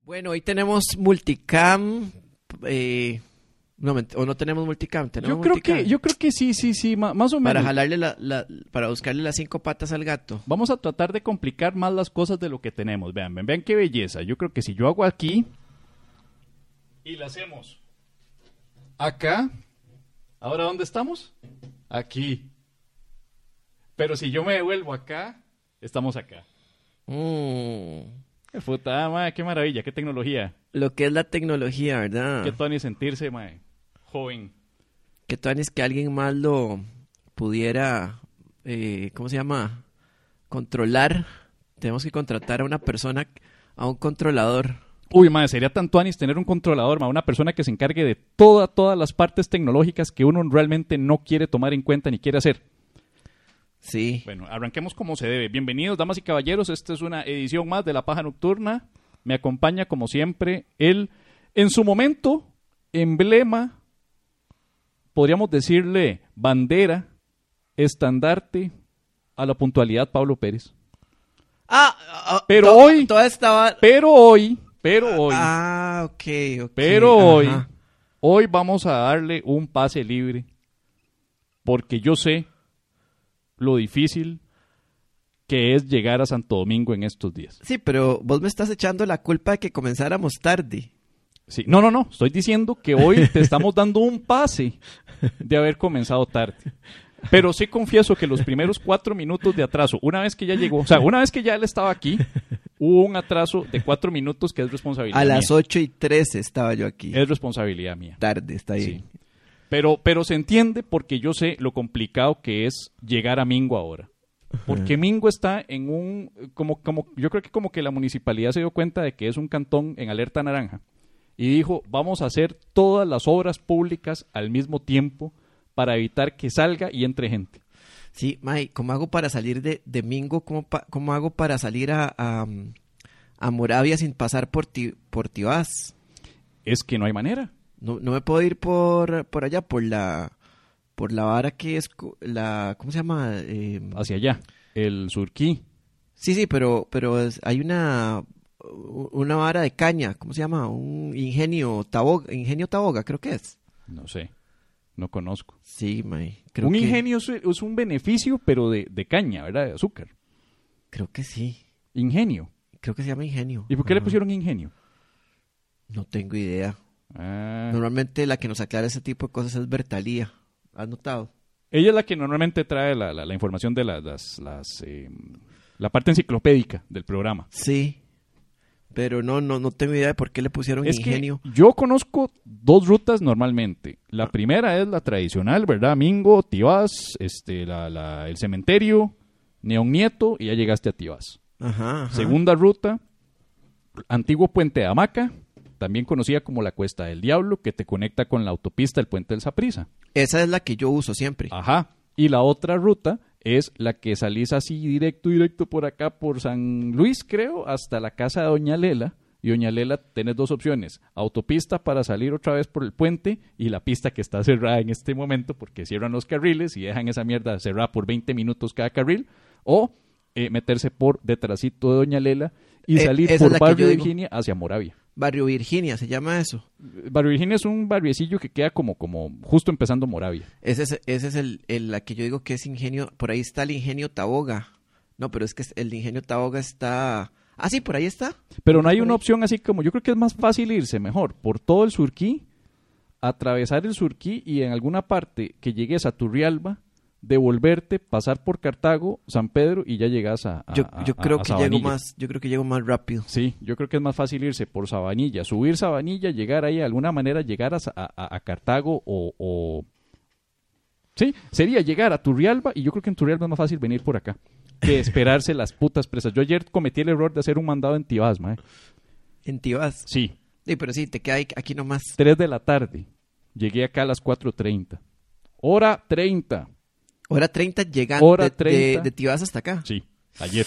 Bueno, hoy tenemos multicam, o no tenemos multicam, tenemos multicam. Yo creo que sí, más o menos. Para jalarle para buscarle las 5 patas al gato. Vamos a tratar de complicar más las cosas de lo que tenemos. Vean qué belleza. Yo creo que si yo hago aquí y la hacemos acá, ¿ahora dónde estamos? Aquí. Pero si yo me devuelvo acá, estamos acá. Puta, madre, qué maravilla, qué tecnología. Lo que es la tecnología, ¿verdad? Qué tuanis sentirse, madre, joven. Qué tuanis que alguien más lo pudiera, ¿cómo se llama? Controlar. Tenemos que contratar a una persona, a un controlador. Uy, madre, sería tan tuanis tener un controlador, madre, una persona que se encargue de todas las partes tecnológicas que uno realmente no quiere tomar en cuenta ni quiere hacer. Sí. Bueno, arranquemos como se debe. Bienvenidos, damas y caballeros. Esta es una edición más de La Paja Nocturna. Me acompaña, como siempre, el, en su momento, emblema, podríamos decirle bandera, estandarte a la puntualidad, Pablo Pérez. Pero hoy. Ah, ok. Pero hoy vamos a darle un pase libre. Porque yo sé lo difícil que es llegar a Santo Domingo en estos días. Sí, pero vos me estás echando la culpa de que comenzáramos tarde. Sí, no, estoy diciendo que hoy te estamos dando un pase de haber comenzado tarde. Pero sí confieso que los primeros 4 minutos de atraso, una vez que ya llegó, o sea, una vez que ya él estaba aquí, hubo un atraso de 4 minutos que es responsabilidad mía. A las 8:13 estaba yo aquí. Es responsabilidad mía. Tarde, está bien. Sí. Pero se entiende porque yo sé lo complicado que es llegar a Mingo ahora. Porque Mingo está en un... yo creo que como que la municipalidad se dio cuenta de que es un cantón en alerta naranja. Y dijo, vamos a hacer todas las obras públicas al mismo tiempo para evitar que salga y entre gente. Sí, May, ¿cómo hago para salir de Mingo? ¿Cómo hago para salir a Moravia sin pasar por Tibás? Es que no hay manera. No me puedo ir por allá, por la vara que es la... ¿Cómo se llama? Hacia allá, el Surquí. Sí, pero hay una vara de caña, ¿cómo se llama? Un ingenio Taboga, creo que es. No sé, no conozco. Sí, May. Ingenio es un beneficio, pero de caña, ¿verdad? De azúcar. Creo que sí. Ingenio. Creo que se llama ingenio. ¿Y por qué le pusieron ingenio? No tengo idea. Normalmente la que nos aclara ese tipo de cosas es Bertalía. ¿Has notado? Ella es la que normalmente trae la información de la parte enciclopédica del programa. Sí, pero no tengo idea de por qué le pusieron ingenio. Que yo conozco 2 rutas normalmente. La primera es la tradicional, ¿verdad? Mingo, Tibás, el cementerio, Neón Nieto, y ya llegaste a Tibás. Ajá. Segunda ruta, antiguo Puente de Hamaca, también conocida como la Cuesta del Diablo, que te conecta con la autopista del Puente del Saprissa. Esa es la que yo uso siempre. Ajá. Y la otra ruta es la que salís así directo por acá, por San Luis, creo, hasta la casa de Doña Lela. Y Doña Lela tenés 2 opciones. Autopista para salir otra vez por el puente y la pista que está cerrada en este momento porque cierran los carriles y dejan esa mierda cerrada por 20 minutos cada carril. O meterse por detrásito de Doña Lela y salir por Barrio Virginia hacia Moravia. Barrio Virginia, ¿se llama eso? Barrio Virginia es un barriecillo que queda como justo empezando Moravia. Ese es la que yo digo que es ingenio. Por ahí está el ingenio Taboga. No, pero es que el ingenio Taboga está... Ah, sí, por ahí está. Pero no hay una opción así como... Yo creo que es más fácil irse mejor por todo el Surquí, atravesar el Surquí y en alguna parte que llegues a Turrialba, devolverte, pasar por Cartago, San Pedro y ya llegas a yo creo que Sabanilla. Yo creo que llego más rápido. Sí, yo creo que es más fácil irse por Sabanilla, subir Sabanilla, llegar ahí de alguna manera, llegar a Cartago o... Sí, sería llegar a Turrialba y yo creo que en Turrialba es más fácil venir por acá que esperarse las putas presas. Yo ayer cometí el error de hacer un mandado en Tibás, mae. ¿En Tibás? Sí. Sí, pero sí, te queda aquí nomás. 3 de la tarde. Llegué acá a las 4:30. Hora 30. Hora 30 llegando de Tibás hasta acá. Sí, ayer.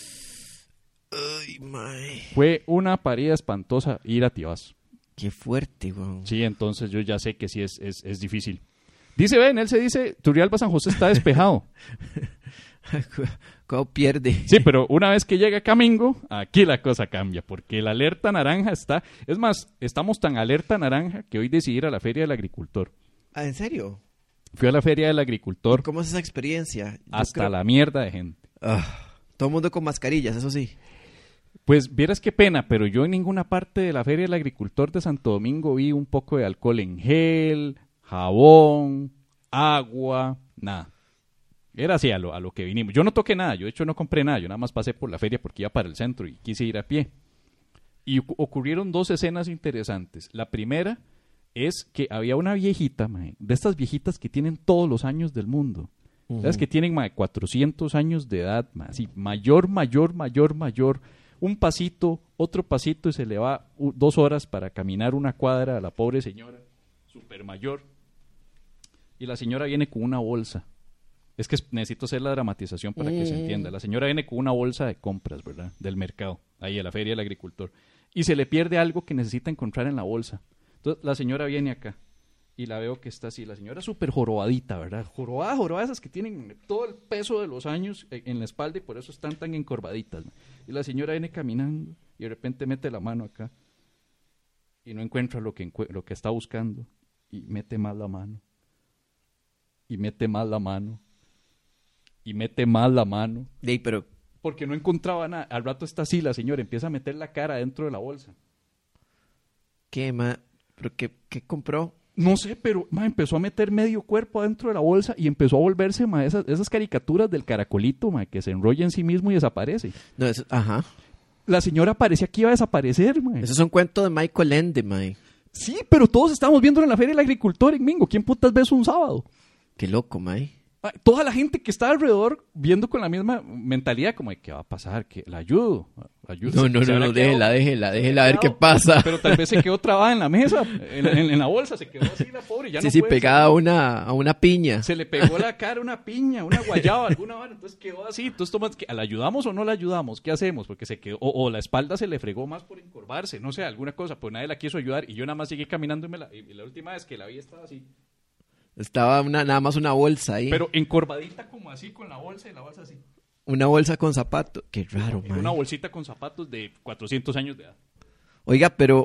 Ay, mae. Fue una parida espantosa ir a Tibás. Qué fuerte, weón. Sí, entonces yo ya sé que sí es difícil. Dice, él se dice, Turrialba San José está despejado. ¿Cómo pierde? Sí, pero una vez que llega Camingo, aquí la cosa cambia, porque la alerta naranja está... Es más, estamos tan alerta naranja que hoy decidí ir a la Feria del Agricultor. Ah, ¿en serio? Fui a la Feria del Agricultor. ¿Cómo es esa experiencia? Hasta la mierda de gente. Todo el mundo con mascarillas, eso sí. Pues vieras qué pena, pero yo en ninguna parte de la Feria del Agricultor de Santo Domingo vi un poco de alcohol en gel, jabón, agua, nada. Era así a lo que vinimos. Yo no toqué nada, yo de hecho no compré nada, yo nada más pasé por la feria porque iba para el centro y quise ir a pie. Y ocurrieron dos escenas interesantes. La primera es que había una viejita, mae, de estas viejitas que tienen todos los años del mundo. ¿Sabes? Que tienen 400 años de edad, mae, así, mayor. Un pasito, otro pasito y se le va 2 horas para caminar una cuadra a la pobre señora, súper mayor. Y la señora viene con una bolsa. Es que necesito hacer la dramatización para que se entienda. La señora viene con una bolsa de compras, ¿verdad? Del mercado, ahí a la Feria del Agricultor. Y se le pierde algo que necesita encontrar en la bolsa. Entonces la señora viene acá y la veo que está así. La señora súper jorobadita, ¿verdad? Jorobada, esas que tienen todo el peso de los años en la espalda y por eso están tan encorvaditas, ¿no? Y la señora viene caminando y de repente mete la mano acá y no encuentra lo que está buscando. Y mete más la mano. Y mete más la mano. Y mete más la mano. Sí, pero... Porque no encontraba nada. Al rato está así, la señora empieza a meter la cara dentro de la bolsa. ¿Qué, ma? ¿Pero qué compró? No sé, pero empezó a meter medio cuerpo adentro de la bolsa y empezó a volverse esas caricaturas del caracolito, que se enrolla en sí mismo y desaparece. No, eso, ajá. La señora parecía que iba a desaparecer, Eso es un cuento de Michael Ende, mae. Sí, pero todos estábamos viéndolo en la Feria del Agricultor en Mingo. ¿Quién putas ves un sábado? Qué loco, mae. Toda la gente que está alrededor viendo con la misma mentalidad como de ¿qué va a pasar? ¿Que la ayudo? No, déjela a ver qué pasa. Pero tal vez se quedó trabada en la mesa, en la bolsa, se quedó así la pobre. Ya sí, no sí, puede pegada a una piña. Se le pegó la cara una piña, una guayaba, alguna vara, entonces quedó así. Entonces, ¿la ayudamos o no la ayudamos? ¿Qué hacemos? Porque se quedó, o la espalda se le fregó más por encorvarse, no sé, alguna cosa, pues nadie la quiso ayudar y yo nada más seguí caminando y la última vez que la vi estaba así. Estaba nada más una bolsa ahí. Pero encorvadita como así, con la bolsa y la bolsa así. Una bolsa con zapatos. Qué raro, man. Una bolsita con zapatos de 400 años de edad. Oiga, pero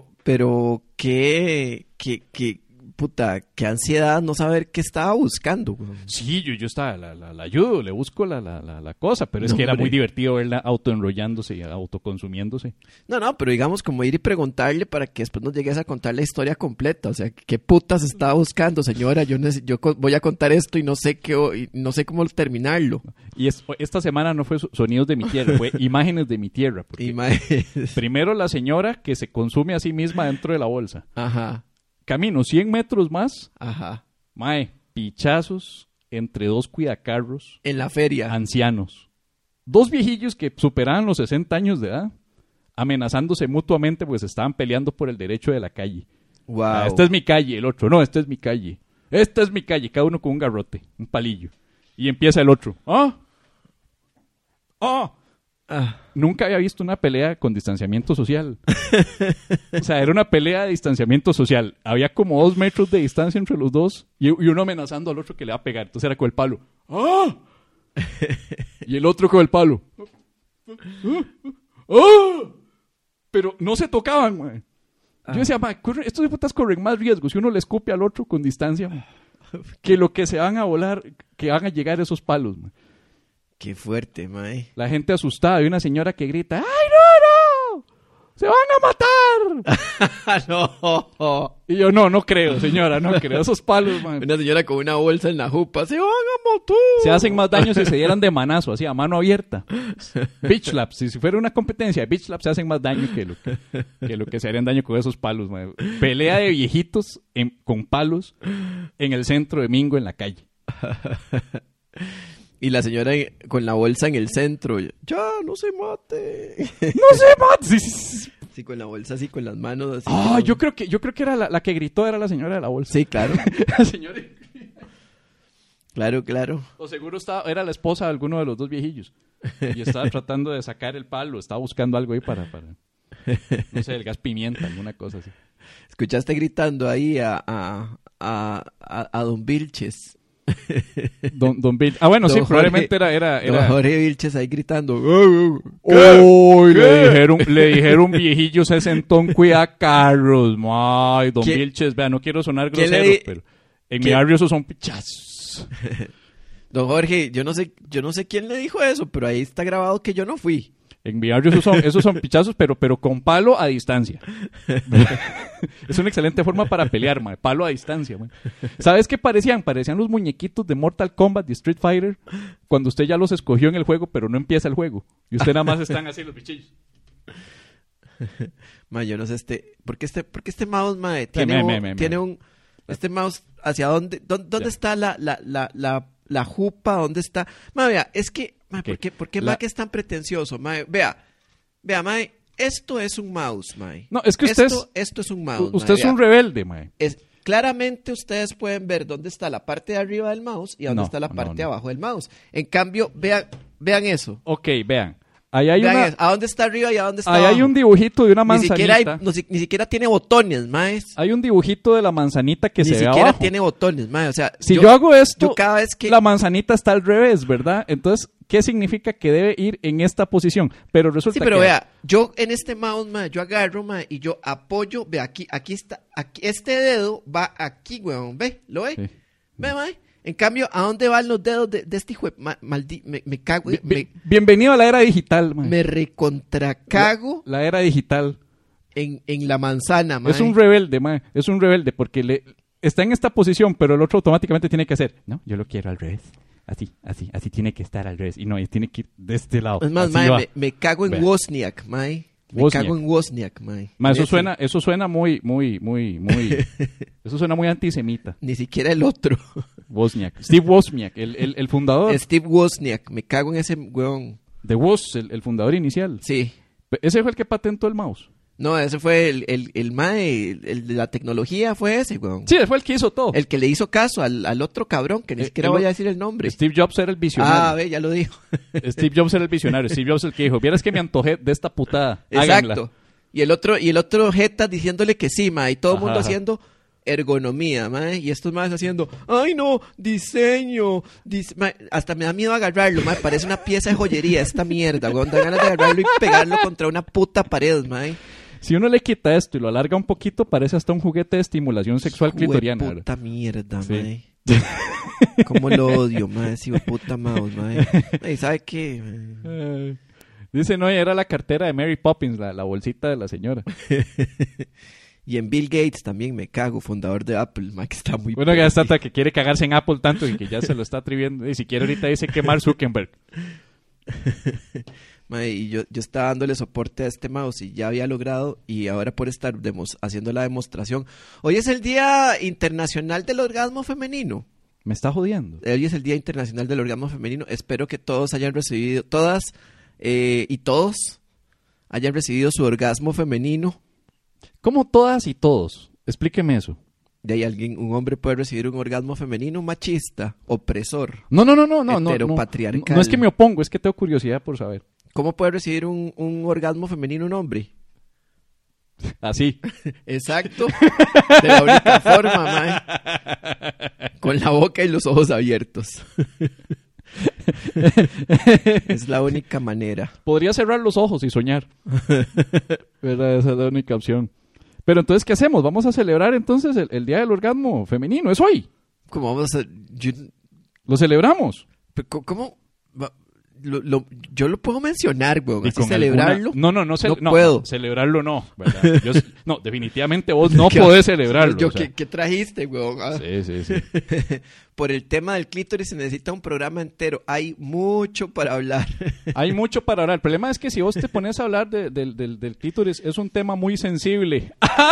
qué puta, qué ansiedad no saber qué estaba buscando, güey. Sí, yo estaba, la ayudo, le busco la cosa, pero es que era hombre. muy divertido verla autoenrollándose y autoconsumiéndose. No, pero digamos como ir y preguntarle para que después nos llegues a contar la historia completa, o sea, qué putas estaba buscando, señora, yo voy a contar esto y no sé cómo terminarlo. Y esta semana no fue sonidos de mi tierra, fue imágenes de mi tierra. Primero la señora que se consume a sí misma dentro de la bolsa. Ajá. Camino 100 metros más. Ajá. Pichazos entre 2 cuidacarros. En la feria. Ancianos. 2 viejillos que superaban los 60 años de edad. Amenazándose mutuamente pues estaban peleando por el derecho de la calle. Wow. Esta es mi calle, el otro. No, esta es mi calle. Esta es mi calle. Cada uno con un garrote, un palillo. Y empieza el otro. Nunca había visto una pelea con distanciamiento social. O sea, era una pelea de distanciamiento social. Había como 2 metros de distancia entre los dos y uno amenazando al otro que le va a pegar. Entonces era con el palo. Y el otro con el palo. Pero no se tocaban, man. Yo decía, estos putas corren más riesgo si uno le escupe al otro con distancia, man, que lo que se van a volar, que van a llegar esos palos, man. Qué fuerte, mae. La gente asustada. Hay una señora que grita, ¡ay, no! ¡Se van a matar! No. Y yo, no creo, señora, no creo. Esos palos, man. Una señora con una bolsa en la jupa. ¡Se van a matar! Se hacen más daño si se dieran de manazo, así, a mano abierta. Beach slaps. Si fuera una competencia de beach slaps, se hacen más daño que lo que se harían daño con esos palos, man. Pelea de viejitos con palos en el centro de Mingo, en la calle. Y la señora con la bolsa en el centro. Ya, no se mate. ¡No se mate! Sí, con la bolsa así, con las manos así. Yo creo que era la que gritó, era la señora de la bolsa. Sí, claro. La señora. Claro. O seguro era la esposa de alguno de los 2 viejillos. Y estaba tratando de sacar el palo, estaba buscando algo ahí para no sé, el gas pimienta, alguna cosa así. Escuchaste gritando ahí a Don Vilches. Don Bill. Ah, bueno, Don sí, Jorge- probablemente Don era... Jorge Vilches ahí gritando. ¡Uy! Le dijeron viejillo sesentón, cuida carros. Ay, Don ¿Quién- Vilches, vea, no quiero sonar quién le grosero, di- pero en mi quién- barrio esos son pichazos. Don Jorge, yo no sé quién le dijo eso, pero ahí está grabado que yo no fui. En mi barrio esos son pichazos, pero con palo a distancia. Es una excelente forma para pelear, mae. Palo a distancia, mae. ¿Sabes qué parecían? Parecían los muñequitos de Mortal Kombat, de Street Fighter, cuando usted ya los escogió en el juego, pero no empieza el juego. Y usted nada más están así los bichillos. Ma, yo no sé ¿por qué este mouse, ma, tiene un este mouse hacia dónde Ya. está la jupa, dónde está? Ma, vea, es que ma, ¿por qué Mac es tan pretencioso? Ma, vea, ma, esto es un mouse, ma. No, es que usted esto es un mouse. usted ma, es un vea. rebelde, mae. Claramente ustedes pueden ver dónde está la parte de arriba del mouse y dónde No, está la no, parte de no. abajo del mouse. En cambio, vean eso. Ok, vean. Ahí hay Vean eso. ¿A dónde está arriba y a dónde está ahí abajo? hay un dibujito de una Ni siquiera, manzanita. ni siquiera tiene botones, maes. Hay un dibujito de la manzanita que Ni se ve siquiera abajo. tiene botones, maes. O sea, Si yo hago esto, yo cada vez que la manzanita está al revés, ¿verdad? Entonces, ¿qué significa que debe ir en esta posición? Pero resulta sí, pero que... vea, yo en este mouse, mae, yo agarro, mae, y yo apoyo, ve aquí está, aquí, este dedo va aquí, weón, ve, ¿lo ve? Sí. Ve, mae. En cambio, ¿a dónde van los dedos de este hijo? Me cago, Bienvenido a la era digital, man. me recontracago La era digital. en la manzana, mae. Es un rebelde, man. Es un rebelde porque está en esta posición, pero el otro automáticamente tiene que hacer. No, yo lo quiero al revés. Así tiene que estar al revés. Y no, tiene que ir de este lado. Es más, Así mae, va. me cago en Vea. Wozniak, mae. Me Wozniak. cago en Wozniak, mae. Ma, eso Ese. suena muy... Eso suena muy antisemita. Ni siquiera el otro. Wozniak. Steve Wozniak, el fundador Steve Wozniak. Me cago en ese weón. de Woz, el fundador inicial. Sí. Ese fue el que patentó el mouse. No, ese fue el mae, el de la tecnología fue ese, weón. Sí, fue el que hizo todo. El que le hizo caso al otro cabrón, que ni siquiera voy a decir el nombre. Steve Jobs era el visionario. Ah, ve, ya lo dijo. Steve Jobs era el visionario. Steve Jobs el que dijo, vieras que me antojé de esta putada. Háganla. Exacto. Y el otro jeta diciéndole que sí, mae, y todo el mundo Ajá. haciendo ergonomía, mae, y estos maes haciendo, ay no, diseño, mae, hasta me da miedo agarrarlo, mae, parece una pieza de joyería esta mierda, weón, da ganas de agarrarlo y pegarlo contra una puta pared, mae. Si uno le quita esto y lo alarga un poquito, parece hasta un juguete de estimulación sexual clitoriana. ¿verdad? Puta mierda, Sí. mae. Cómo lo odio, mae, ese hijo de puta mouse, mae. Ey, ¿sabe qué? Dice, no, era la cartera de Mary Poppins, la bolsita de la señora. Y en Bill Gates también me cago, fundador de Apple, mae, que está muy... Bueno, que ya está pendejo. hasta que quiere cagarse en Apple tanto y que ya se lo está atribiendo. Y si quiere ahorita dice que Mark Zuckerberg. Mae, y yo estaba dándole soporte a este mouse y ya había logrado, y ahora por estar haciendo la demostración. Hoy es el Día Internacional del Orgasmo Femenino. Me está jodiendo. Hoy es el Día Internacional del Orgasmo Femenino. Espero que todos hayan recibido, todas y todos hayan recibido su orgasmo femenino. ¿Cómo todas y todos? Explíqueme eso. De ahí un hombre puede recibir un orgasmo femenino machista, opresor. No. Heteropatriarcal. No es que me opongo, es que tengo curiosidad por saber. ¿Cómo puede recibir un orgasmo femenino un hombre? Así. Exacto. De la única forma, mae. Con la boca y los ojos abiertos. Es la única manera. Podría cerrar los ojos y soñar. ¿Verdad? Esa es la única opción. Pero entonces, ¿qué hacemos? Vamos a celebrar entonces el Día del Orgasmo Femenino. Es hoy. ¿Cómo vamos a...? Lo celebramos. ¿Cómo? Yo lo puedo mencionar, weón. Y Así con celebrarlo. No puedo. Celebrarlo no, ¿verdad? No, definitivamente vos no podés celebrarlo. Yo, o sea. ¿qué trajiste, weón? Ah. Sí. Por el tema del clítoris se necesita un programa entero. Hay mucho para hablar. Hay mucho para hablar. El problema es que si vos te pones a hablar del clítoris, es un tema muy sensible.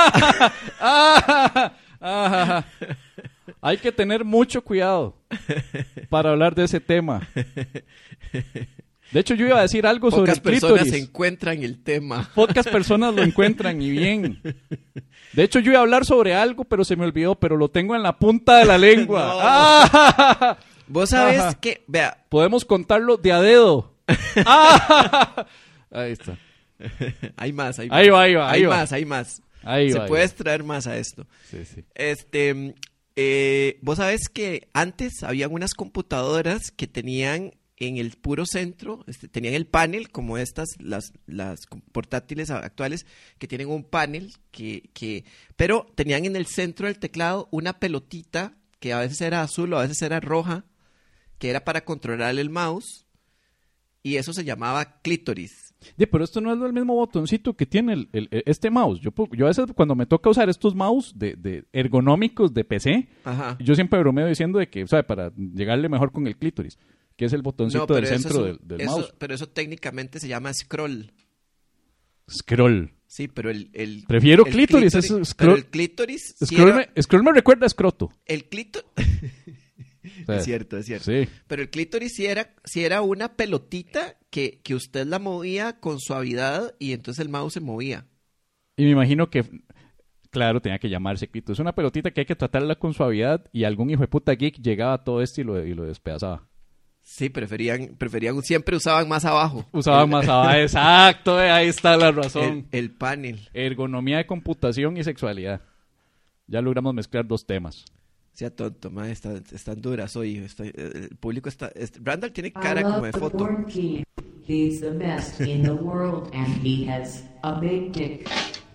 Hay que tener mucho cuidado para hablar de ese tema. De hecho, yo iba a decir algo sobre el Pocas personas clítoris. encuentran el tema. Pocas personas lo encuentran y bien. De hecho, yo iba a hablar sobre algo, pero se me olvidó, pero lo tengo en la punta de la lengua. No. ¡Ah! Vos sabés Ajá. que, vea, Podemos contarlo de a dedo. ¡Ah! Ahí está. hay más, Ahí va. Hay más. Ahí Se va, puede ahí va. extraer más a esto. Sí. Vos sabés que antes habían unas computadoras que tenían en el puro centro, tenían el panel, como las portátiles actuales, que tienen un panel, pero tenían en el centro del teclado una pelotita, que a veces era azul o a veces era roja, que era para controlar el mouse, y eso se llamaba clítoris. Pero esto no es el mismo botoncito que tiene este mouse. Yo a veces cuando me toca usar estos mouse de ergonómicos de PC, Ajá. yo siempre bromeo diciendo de que, ¿sabe? Para llegarle mejor con el clítoris, que es el botoncito del centro del mouse. Pero eso técnicamente se llama scroll. Scroll. Sí, pero Prefiero clítoris. Es scroll. Pero el clítoris... Scroll me recuerda a escroto. El clítoris... O sea, es cierto. Sí. Pero el clítoris sí era una pelotita que usted la movía con suavidad y entonces el mouse se movía. Y me imagino que, claro, tenía que llamarse clítoris. Es una pelotita que hay que tratarla con suavidad y algún hijo de puta geek llegaba a todo esto y lo despedazaba. Sí, preferían, siempre usaban más abajo. Usaban más abajo, exacto, ahí está la razón. El panel. Ergonomía de computación y sexualidad. Ya logramos mezclar dos temas. Sea tonto, ma, están duras hoy. El público está... Randall tiene cara como de foto. He's the best in the world and he has a big dick.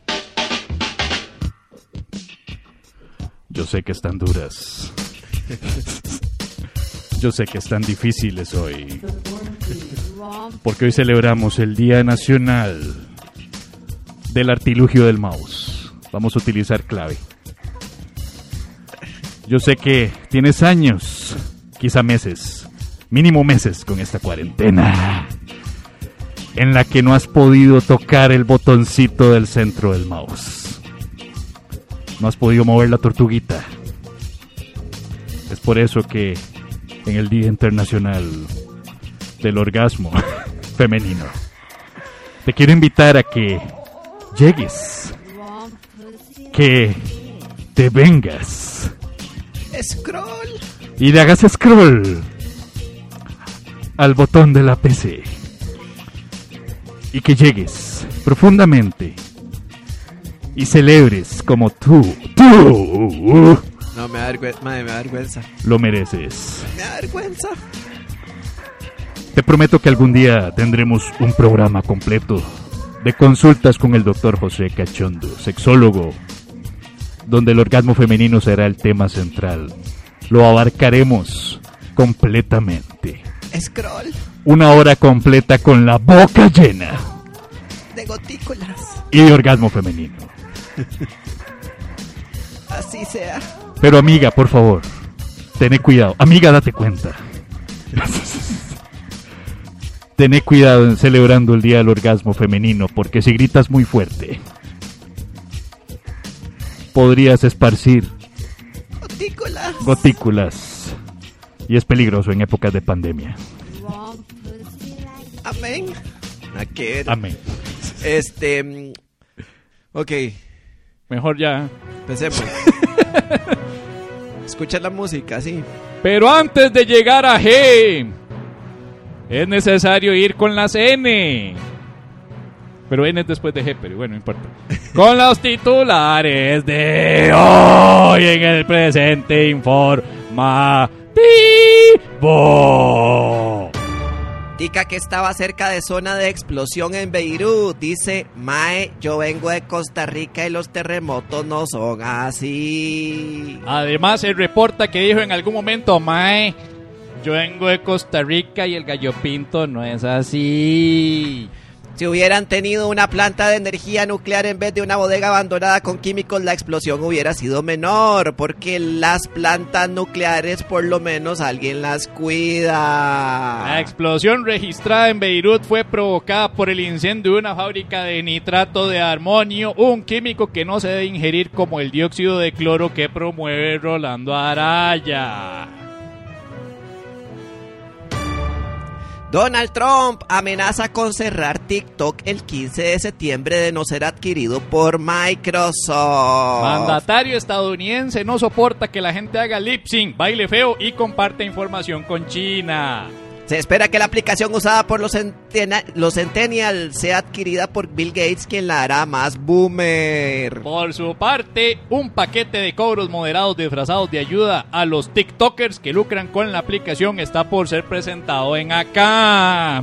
Yo sé que están duras. Yo sé que están difíciles hoy. Porque hoy celebramos el Día Nacional del Artilugio del Mouse. Vamos a utilizar clave. Yo sé que tienes años, quizá meses, mínimo meses con esta cuarentena, en la que no has podido tocar el botoncito del centro del mouse. No has podido mover la tortuguita. Es por eso que en el Día Internacional del Orgasmo Femenino te quiero invitar a que llegues, que te vengas Scroll. y le hagas scroll al botón de la PC y que llegues profundamente y celebres como tú No, me da vergüenza. lo mereces. Me da vergüenza. Te prometo que algún día tendremos un programa completo de consultas con el Dr. José Cachondo, sexólogo, donde el orgasmo femenino será el tema central. Lo abarcaremos completamente. Scroll. 1 hora completa con la boca llena De gotículas. y de orgasmo femenino. Así sea. Pero amiga, por favor, tené cuidado. Amiga, date cuenta. Tené cuidado en celebrando el Día del Orgasmo Femenino, porque si gritas muy fuerte, podrías esparcir gotículas. Y es peligroso en épocas de pandemia. Amén. Amén. Ok, Mejor ya. empecemos. Escucha la música, sí. Pero antes de llegar a G, es necesario ir con las N. Pero N es después de G, pero bueno, no importa. Con los titulares de hoy en el presente informativo. Tica que estaba cerca de zona de explosión en Beirut. Dice, mae, yo vengo de Costa Rica y los terremotos no son así. Además, se reporta que dijo en algún momento, mae, yo vengo de Costa Rica y el gallo pinto no es así. Si hubieran tenido una planta de energía nuclear en vez de una bodega abandonada con químicos, la explosión hubiera sido menor, porque las plantas nucleares por lo menos alguien las cuida. La explosión registrada en Beirut fue provocada por el incendio de una fábrica de nitrato de amonio, un químico que no se debe ingerir como el dióxido de cloro que promueve Rolando Araya. Donald Trump amenaza con cerrar TikTok el 15 de septiembre de no ser adquirido por Microsoft. Mandatario estadounidense no soporta que la gente haga lip sync, baile feo y comparte información con China. Se espera que la aplicación usada por los Centennials sea adquirida por Bill Gates, quien la hará más boomer. Por su parte, un paquete de cobros moderados disfrazados de ayuda a los TikTokers que lucran con la aplicación está por ser presentado en acá.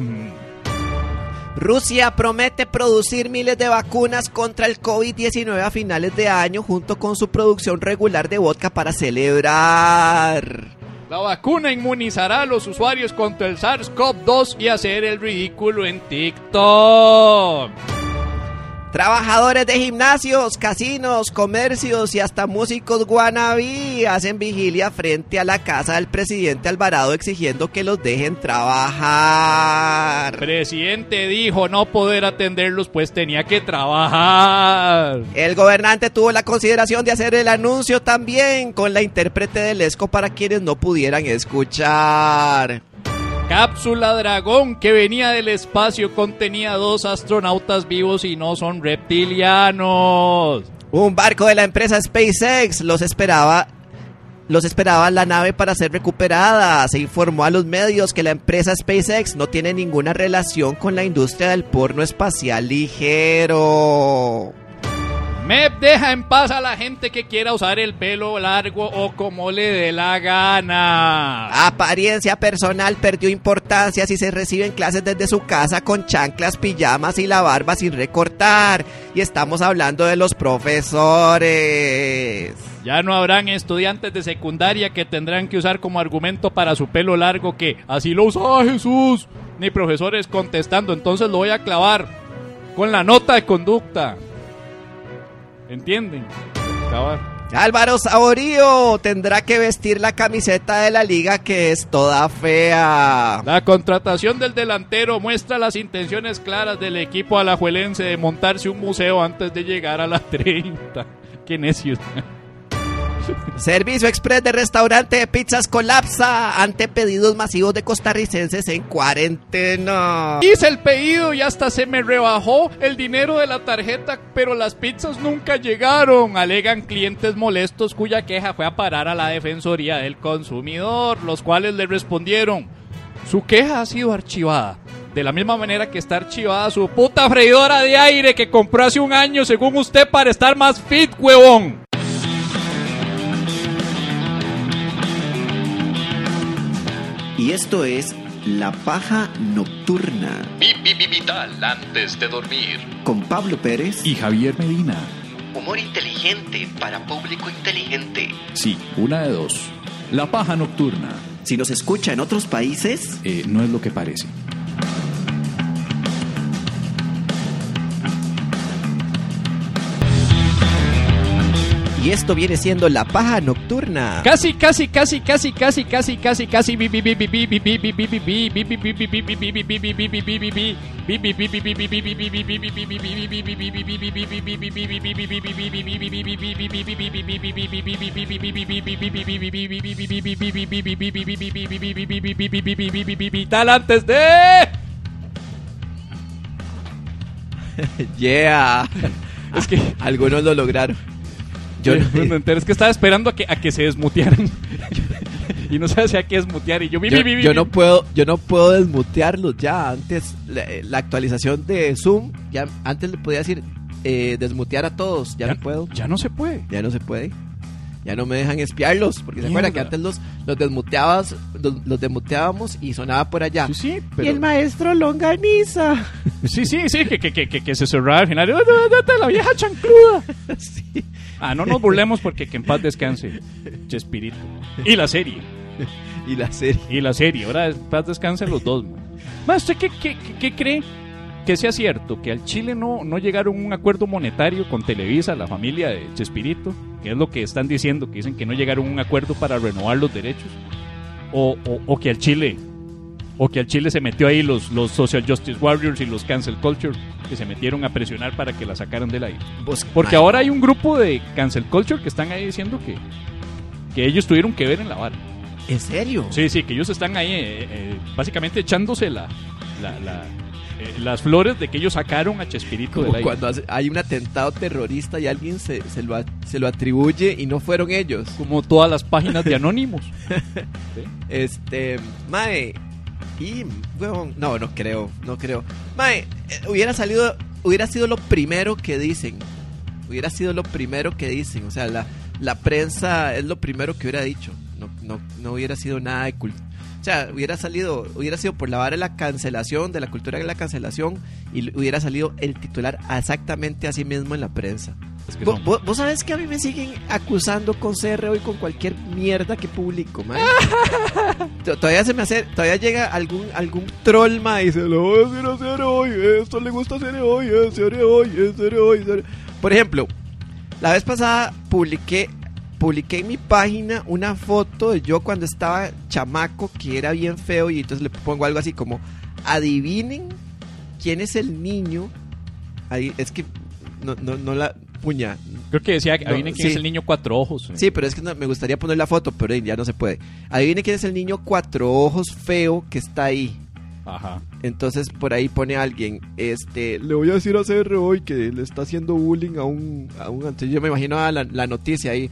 Rusia promete producir miles de vacunas contra el COVID-19 a finales de año, junto con su producción regular de vodka para celebrar. La vacuna inmunizará a los usuarios contra el SARS-CoV-2 y hacer el ridículo en TikTok. Trabajadores de gimnasios, casinos, comercios y hasta músicos wannabe hacen vigilia frente a la casa del presidente Alvarado exigiendo que los dejen trabajar. Presidente dijo no poder atenderlos pues tenía que trabajar. El gobernante tuvo la consideración de hacer el anuncio también con la intérprete del ESCO para quienes no pudieran escuchar. Cápsula Dragón que venía del espacio contenía 2 astronautas vivos y no son reptilianos. Un barco de la empresa SpaceX los esperaba la nave para ser recuperada. Se informó a los medios que la empresa SpaceX no tiene ninguna relación con la industria del porno espacial ligero. MEP deja en paz a la gente que quiera usar el pelo largo o como le dé la gana. Apariencia personal perdió importancia si se reciben clases desde su casa con chanclas, pijamas y la barba sin recortar. Y estamos hablando de los profesores. Ya no habrán estudiantes de secundaria que tendrán que usar como argumento para su pelo largo que así lo usaba Jesús. Ni profesores contestando, entonces lo voy a clavar con la nota de conducta. ¿Entienden? Acabar. Álvaro Saborío tendrá que vestir la camiseta de la liga que es toda fea. La contratación del delantero muestra las intenciones claras del equipo alajuelense de montarse un museo antes de llegar a la 30. Qué necios. Servicio Express de restaurante de pizzas colapsa ante pedidos masivos de costarricenses en cuarentena. Hice el pedido y hasta se me rebajó el dinero de la tarjeta, pero las pizzas nunca llegaron. Alegan clientes molestos cuya queja fue a parar a la Defensoría del Consumidor, los cuales le respondieron: su queja ha sido archivada. De la misma manera que está archivada su puta freidora de aire que compró hace un año, según usted, para estar más fit, huevón. Y esto es La Paja Nocturna. Vital antes de dormir. Con Pablo Pérez y Javier Medina. Humor inteligente para público inteligente. Sí, una de dos. La Paja Nocturna. Si nos escucha en otros países, no es lo que parece. Y esto viene siendo La Paja Nocturna. Casi. Tal antes de... Yeah. Es que algunos lo lograron. Es que estaba esperando a que se desmutearan y no sabía si hay que desmutear y yo no puedo desmutearlos ya. Antes la actualización de Zoom, ya antes le podía decir desmutear a todos, ya no puedo. Ya no se puede. Ya no se puede. Ya no me dejan espiarlos, porque se acuerdan que antes los desmuteábamos y sonaba por allá. Sí, pero... Y el maestro longaniza. Sí, que se cerraba al final. La vieja chancluda. Sí. No nos burlemos porque que en paz descanse Chespirito. Y la serie. Ahora en paz descansen los dos, man. ¿Usted qué cree que sea cierto? Que al Chile no llegaron a un acuerdo monetario con Televisa, la familia de Chespirito, que es lo que están diciendo, que dicen que no llegaron a un acuerdo para renovar los derechos, o que al Chile se metió ahí los Social Justice Warriors y los Cancel Culture, que se metieron a presionar para que la sacaran del aire. Porque ahora hay un grupo de Cancel Culture que están ahí diciendo que ellos tuvieron que ver en la vara. ¿En serio? Sí, que ellos están ahí básicamente echándose las flores de que ellos sacaron a Chespirito del aire. Cuando hay un atentado terrorista y alguien se lo atribuye y no fueron ellos. Como todas las páginas de Anonymous. ¿Sí? Mae, Y, weón, no creo. Mae, hubiera sido lo primero que dicen. O sea, la prensa es lo primero que hubiera dicho. No hubiera sido nada de o sea, hubiera sido por la vara de la cancelación, de la cultura de la cancelación, y hubiera salido el titular exactamente así mismo en la prensa. Es que ¿Vos sabés que a mí me siguen acusando con CR hoy con cualquier mierda que publico, man? Todavía llega algún troll, man, y dice, lo voy a decir a CR hoy, esto le gusta a CR hoy, CR hoy. Por ejemplo, la vez pasada publiqué en mi página una foto de yo cuando estaba chamaco, que era bien feo, y entonces le pongo algo así como, adivinen quién es el niño. Ahí, es que no la puña. Creo que decía, adivinen quién sí. es el niño cuatro ojos. Sí, pero es que me gustaría poner la foto, pero ya no se puede. Adivinen quién es el niño cuatro ojos feo que está ahí. Ajá. Entonces por ahí pone alguien, le voy a decir a CR hoy que le está haciendo bullying a un entonces yo me imagino la noticia ahí.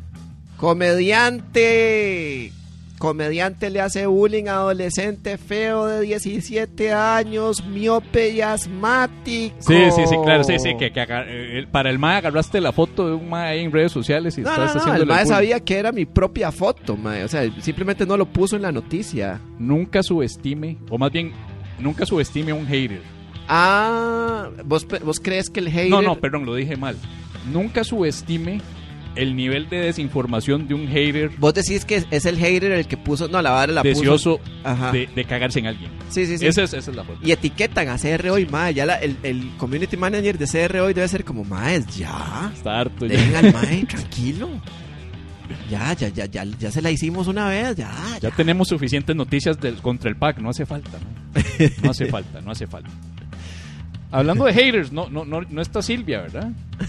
Comediante le hace bullying a adolescente feo de 17 años, miope y asmático. Sí, claro, sí, que para el mae agarraste la foto de un mae ahí en redes sociales y estás haciendo el mae sabía que era mi propia foto, mae. O sea, simplemente no lo puso en la noticia. Nunca subestime, o más bien, nunca subestime a un hater. Ah, ¿vos crees que el hater... No, perdón, lo dije mal. Nunca subestime el nivel de desinformación de un hater. Vos decís que es el hater el que puso... No, la vara la deseoso puso... de cagarse en alguien. Sí. Esa es la foto. Y etiquetan a CR hoy, mae. Ya el community manager de CR hoy debe ser como, mae, ya. Está harto ya. Dejen al mae, tranquilo. Ya se la hicimos una vez, ya. Ya tenemos suficientes noticias contra el PAC, no hace falta, ¿no? No hace falta. Hablando de haters, no está Silvia, ¿verdad?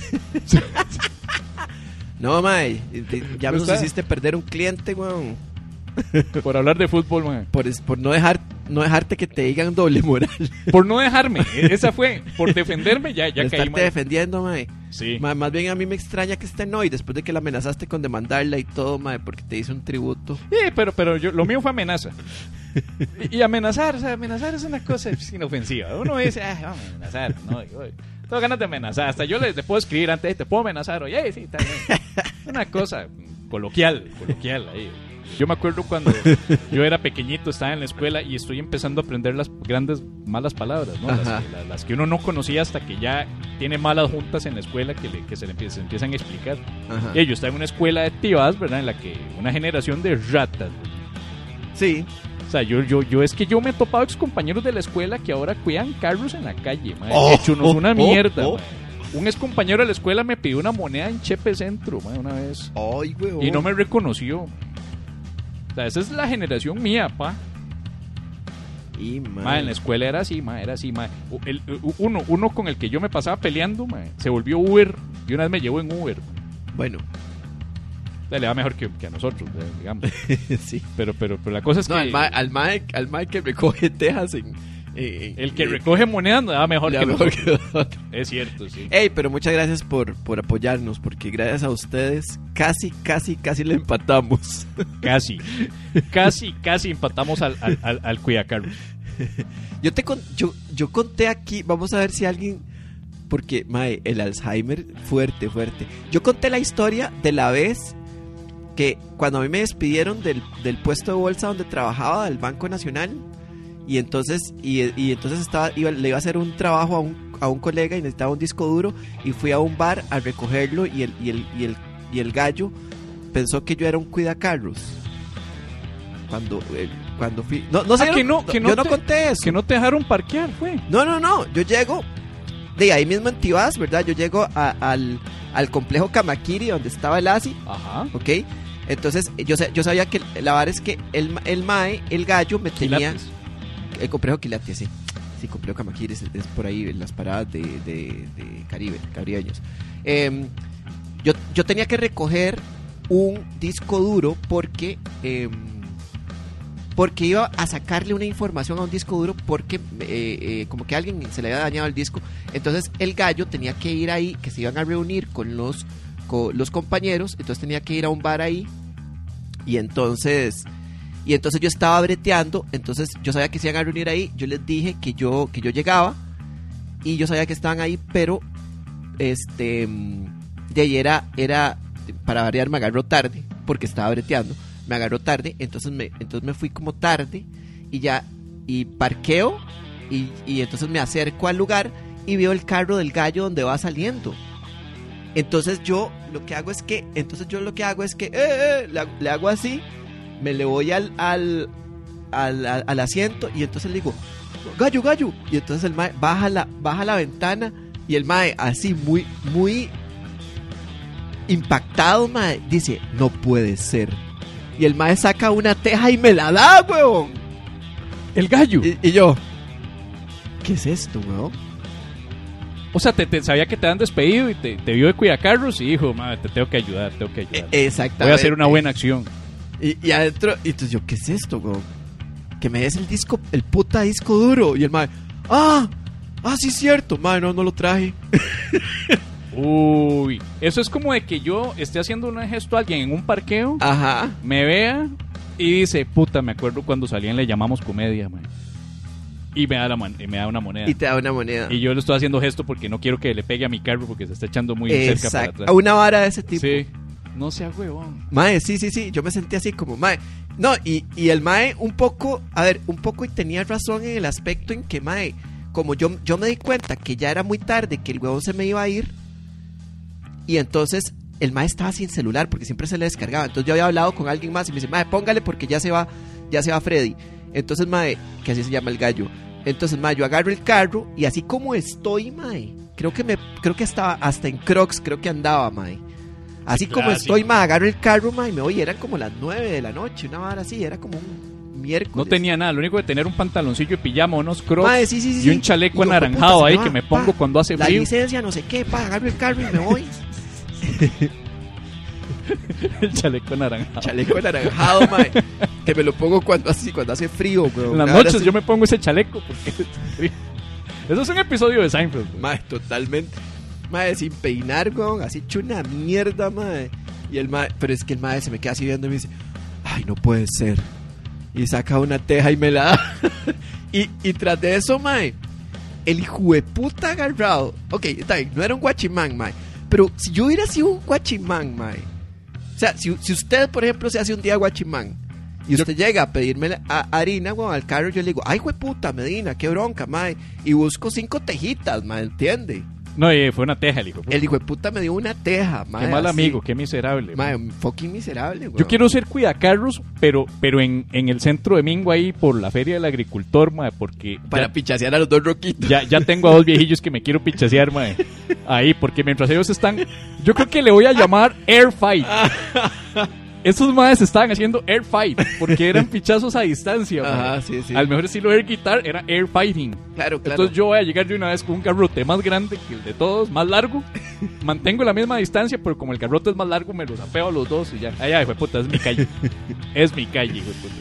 No, mae, ya ¿No nos está? hiciste perder un cliente, weón. Por hablar de fútbol, man. Por no dejarte que te digan doble moral. Por no dejarme, esa fue, por defenderme, ya caí, Estarte man. defendiendo, mae. Sí. Más bien a mí me extraña que estén hoy, después de que la amenazaste con demandarla y todo, mae, porque te hizo un tributo. Pero lo mío fue amenaza. Y amenazar, o sea, amenazar es una cosa inofensiva. Uno dice, vamos a amenazar, no, tengo ganas de amenazar. Hasta yo le puedo escribir antes, te puedo amenazar hoy. Sí, está bien. Una cosa coloquial ahí. Yo me acuerdo cuando yo era pequeñito, estaba en la escuela y estoy empezando a aprender las grandes malas palabras, ¿no? Las que uno no conocía hasta que ya tiene malas juntas en la escuela que se empiezan a explicar. Ajá. Y yo estaba en una escuela de tibas, ¿verdad? En la que una generación de ratas. Sí. O sea, yo es que yo me he topado ex compañeros de la escuela que ahora cuidan carros en la calle, man. Hechonos una mierda, man. Un ex compañero de la escuela me pidió una moneda en Chepe Centro, man, una vez. Ay, weón. Y no me reconoció. O sea, esa es la generación mía, pa. Y, Ma, en la escuela era así, ma. Uno con el que yo me pasaba peleando, ma, se volvió Uber y una vez me llevó en Uber. Bueno. O sea, le va mejor que a nosotros, digamos. Sí. Pero la cosa es no, que... al mae que recoge Texas el que recoge monedas no da mejor que nosotros. Es cierto, sí. Ey, pero muchas gracias por apoyarnos, porque gracias a ustedes casi le empatamos. Casi empatamos al Cuidacarros. Yo conté aquí, vamos a ver si alguien, porque mae, el Alzheimer fuerte. Yo conté la historia de la vez que cuando a mí me despidieron del puesto de bolsa donde trabajaba, del Banco Nacional, y entonces le iba a hacer un trabajo a un colega y necesitaba un disco duro, y fui a un bar a recogerlo, y el gallo pensó que yo era un cuidacarros. Cuando fui... No sé, yo no conté eso. Que no te dejaron parquear, fue. No, yo llego de ahí mismo en Tibás, ¿verdad? Yo llego al complejo Camaquiri, donde estaba el ASI. Ajá. ¿Ok? Entonces, yo sabía que la verdad es que el mae, el gallo, me tenía... Quilates. El complejo Quilates, sí. Sí, complejo Camaquiri es por ahí, en las paradas de caribeños. Yo tenía que recoger un disco duro porque iba a sacarle una información a un disco duro porque como que a alguien se le había dañado el disco. Entonces el gallo tenía que ir ahí, que se iban a reunir con los compañeros, entonces tenía que ir a un bar ahí, y entonces Y entonces yo estaba breteando, entonces yo sabía que se iban a reunir ahí, yo les dije que yo llegaba y yo sabía que estaban ahí, pero de ahí era para variar, me agarró tarde porque estaba breteando, me agarró tarde, entonces me fui como tarde y parqueo y entonces me acerco al lugar y veo el carro del gallo donde va saliendo. Entonces yo lo que hago es que le hago así, me le voy al asiento y entonces le digo, gallo, y entonces el mae baja la ventana y el mae así muy impactado, mae, dice, no puede ser. Y el mae saca una teja y me la da, weón. El gallo. Y yo, ¿qué es esto, weón? O sea, te sabía que te han despedido y te vio de cuidacarros y dijo, madre, te tengo que ayudar. Exactamente. Voy a hacer una buena acción. Y adentro, y entonces yo, ¿qué es esto, weón? Que me des el puta disco duro. Y el mae, sí, cierto, mae, no lo traje. Uy, eso es como de que yo esté haciendo un gesto a alguien en un parqueo, ajá, me vea y dice, puta, me acuerdo cuando salían Le Llamamos Comedia, man. Y me da una moneda. Y te da una moneda. Y yo le estoy haciendo gesto porque no quiero que le pegue a mi carro porque se está echando muy cerca para atrás. A una vara de ese tipo. Sí. No sea huevón. Mae, sí. Yo me sentí así como, mae. No, y el mae un poco y tenía razón en el aspecto en que, mae, como yo me di cuenta que ya era muy tarde, que el huevón se me iba a ir. Y entonces el mae estaba sin celular porque siempre se le descargaba. Entonces yo había hablado con alguien más y me dice, mae, póngale porque ya se va Freddy. Entonces, mae, que así se llama el gallo. Entonces, mae, yo agarro el carro y así como estoy, mae, creo que estaba hasta en Crocs, creo que andaba, mae. Así como estoy, mae, agarro el carro, mae, y me voy, eran como las 9 de la noche, una hora así, era como un miércoles. No tenía nada, lo único de tener un pantaloncillo de pijama, unos Crocs, mae, sí. y un chaleco anaranjado ahí que me pongo cuando hace frío. La licencia, no sé qué, agarro el carro y me voy. El chaleco anaranjado, mae, que me lo pongo cuando hace frío, bro. En las noches yo me pongo ese chaleco porque es frío. Eso es un episodio de Seinfeld, bro. Mae, totalmente. Mae, sin peinar, weón, así hecho una mierda, mae. Y el mae, pero es que el mae se me queda así viendo y me dice, ay, no puede ser. Y saca una teja y me la da. y tras de eso, mae, el hijo de puta agarrado. Ok, está bien, no era un guachimán, mae. Pero si yo hubiera sido un guachimán, mae. O sea, si usted, por ejemplo, se hace un día guachimán y usted llega a pedirme harina, weón, al carro, yo le digo, ay, hueputa, Medina, qué bronca, mae. Y busco 5 tejitas, mae, ¿entiende? No, fue una teja el hijo de puta. El hijo de puta me dio una teja, mae. Qué mal así. amigo, qué miserable. Mae, fucking miserable, weón. Yo quiero ser cuidacarros, pero en el centro de Mingo ahí por la feria del agricultor, mae, porque... Para pichasear a los 2 roquitos. Ya tengo a 2 viejillos que me quiero pichasear, mae. Ahí, porque mientras ellos están... Yo creo que le voy a llamar Air Fight. Esos maes estaban haciendo Air Fight, porque eran pichazos a distancia, mae. Ajá, sí. Al mejor estilo Air Guitar era Air Fighting. Claro. Entonces yo voy a llegar de una vez con un garrote más grande que el de todos, más largo. Mantengo la misma distancia, pero como el garrote es más largo, me los apeo a los dos y ya. Ay, hijo de puta, es mi calle. Es mi calle, hijo de puta.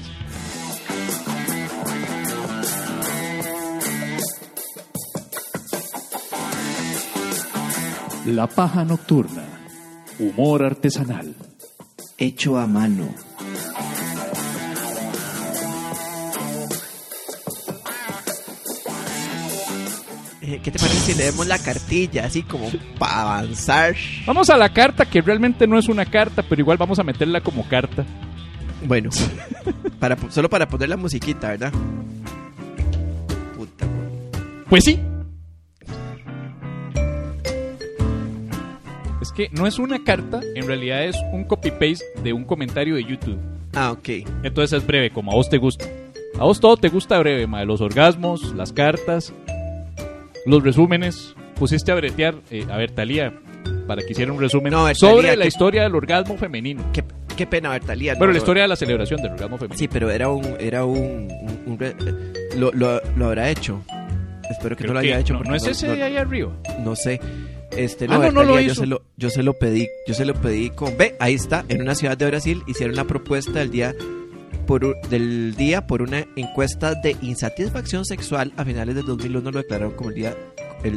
La paja nocturna. Humor artesanal. Hecho a mano. ¿Qué te parece si leemos la cartilla así como para avanzar? Vamos a la carta, que realmente no es una carta, pero igual vamos a meterla como carta. Bueno, solo para poner la musiquita, ¿verdad? Puta. Pues sí. Es que no es una carta, en realidad es un copy-paste de un comentario de YouTube. Ah, ok. Entonces es breve, como a vos te gusta. A vos todo te gusta breve, madre. Los orgasmos, las cartas, los resúmenes. Pusiste a bretear, a ver, Talía, para que hiciera un resumen sobre Talía, la historia del orgasmo femenino. Qué pena, ver, Talía. Bueno, la historia de la celebración del orgasmo femenino. Sí, pero lo habrá hecho. Espero que no lo haya hecho. No es ese de ahí arriba. No sé. No lo hizo. Yo se lo pedí con... Ve, ahí está, en una ciudad de Brasil hicieron la propuesta del día por una encuesta de insatisfacción sexual. A finales del 2001 lo declararon como el día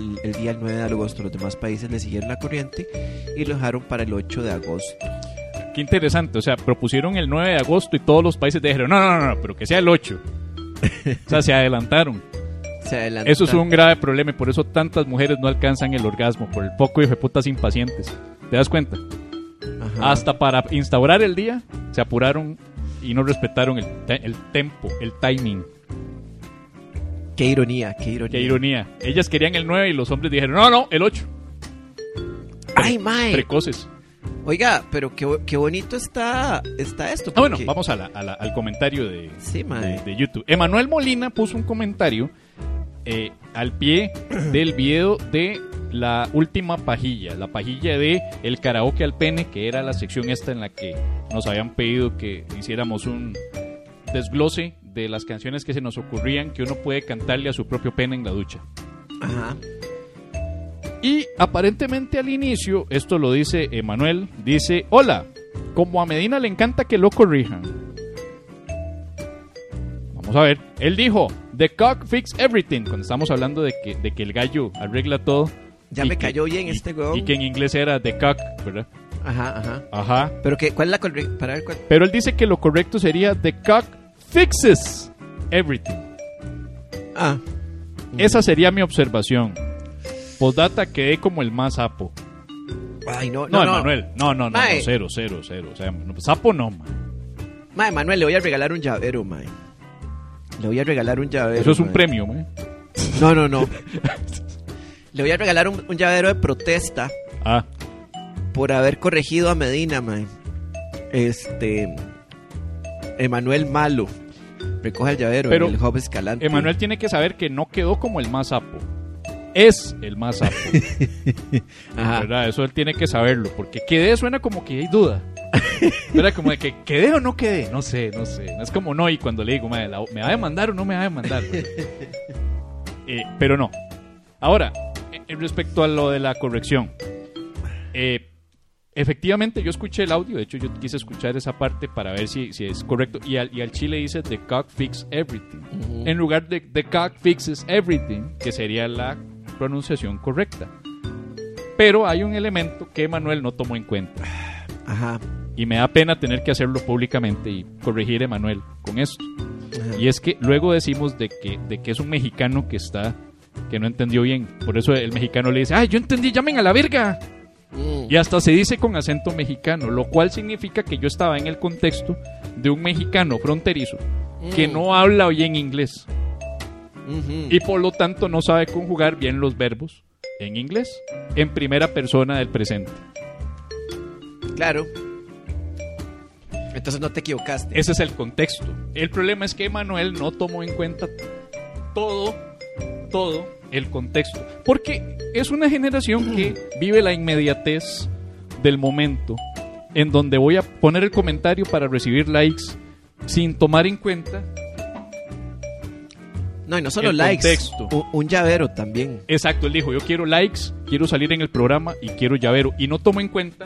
9 de agosto. Los demás países le siguieron la corriente y lo dejaron para el 8 de agosto. qué interesante. O sea, propusieron el 9 de agosto y todos los países dijeron, no, pero que sea el 8. O sea, se adelantaron. Eso es un grave problema y por eso tantas mujeres no alcanzan el orgasmo, por el poco de putas impacientes. ¿Te das cuenta? Ajá. Hasta para instaurar el día se apuraron y no respetaron el tempo, el timing. Qué ironía. Qué ironía. Ellas querían el 9 y los hombres dijeron, no, el 8. Ay, mae. Precoces. Oiga, pero qué bonito está esto. Ah, bueno, porque- vamos al comentario de, Sí, mae. de YouTube. Emanuel Molina puso un comentario al pie del video de la última pajilla, la pajilla de el karaoke al pene, que era la sección esta en la que nos habían pedido que hiciéramos un desglose de las canciones que se nos ocurrían que uno puede cantarle a su propio pene en la ducha. Ajá. Y aparentemente al inicio, esto lo dice Emanuel, dice, hola, como a Medina le encanta que lo corrijan. Vamos a ver, él dijo, the cock fix everything, cuando estamos hablando de que el gallo arregla todo. Ya Y me que- cayó bien y- este huevón. Y que en inglés era the cock, ¿verdad? Ajá. Ajá. Pero ¿cuál es la correcta? Para ver cuál. Pero él dice que lo correcto sería the cock fixes everything. Ah. Esa sería mi observación. Postdata, quedé como el más sapo. Ay, no. No, Emanuel. No, Mae. cero. O sea, sapo no, man. Mae, Manuel, le voy a regalar un llavero, mae. Le voy a regalar un llavero. Eso es un mae. premio, man. No. Le voy a regalar un llavero de protesta Ah, por haber corregido a Medina, mae. Emanuel Malo. Recoge el llavero Pero en el Hub Escalante. Emanuel tiene que saber que no quedó como el más sapo. Es el más sapo. Ajá. ¿Verdad? Eso él tiene que saberlo. Porque quedé suena como que hay duda. ¿Verdad? Como de que quedé o no quedé. No sé. No es como no. Y cuando le digo, ¿me va a demandar o no me va a demandar? Pero no. Ahora, respecto a lo de la corrección. Efectivamente, yo escuché el audio. De hecho, yo quise escuchar esa parte para ver si es correcto. Y al chile dice the cock fix everything. En lugar de the cock fixes everything, que sería la pronunciación correcta. Pero hay un elemento que Emanuel no tomó en cuenta. Ajá. Y me da pena tener que hacerlo públicamente y corregir a Emanuel con esto. Ajá. Y es que luego decimos de que es un mexicano que no entendió bien. Por eso el mexicano le dice, ¡ay, yo entendí, llamen a la verga! Y hasta se dice con acento mexicano, lo cual significa que yo estaba en el contexto de un mexicano fronterizo que no habla bien inglés Ujú. y por lo tanto no sabe conjugar bien los verbos en inglés en primera persona del presente. Claro. Entonces no te equivocaste. Ese es el contexto. El problema es que Emanuel no tomó en cuenta todo el contexto. Porque es una generación que vive la inmediatez del momento, en donde voy a poner el comentario para recibir likes sin tomar en cuenta No, y no solo el likes. contexto. Un llavero también. Exacto, él dijo, yo quiero likes, quiero salir en el programa y quiero llavero. Y no tomo en cuenta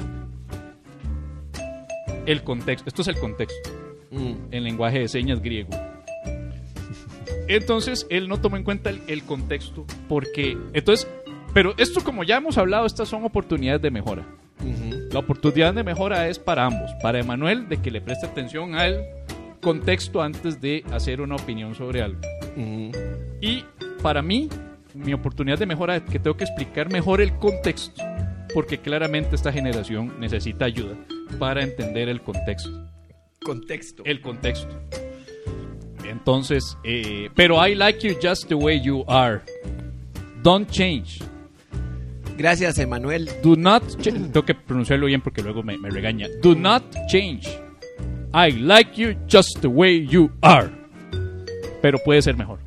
el contexto. Esto es el contexto. En lenguaje de señas griego. Entonces, él no tomó en cuenta el contexto. Porque, entonces, pero esto como ya hemos hablado, estas son oportunidades de mejora. Ujú. La oportunidad de mejora es para ambos. Para Emanuel, de que le preste atención al contexto antes de hacer una opinión sobre algo. Ujú. Y para mí, mi oportunidad de mejora es que tengo que explicar mejor el contexto. Porque claramente esta generación necesita ayuda para entender el contexto. Contexto. El contexto. Entonces, pero I like you just the way you are. Don't change. Gracias, Emanuel. Do not tengo que pronunciarlo bien porque luego me regaña. Do not change. I like you just the way you are. Pero puede ser mejor.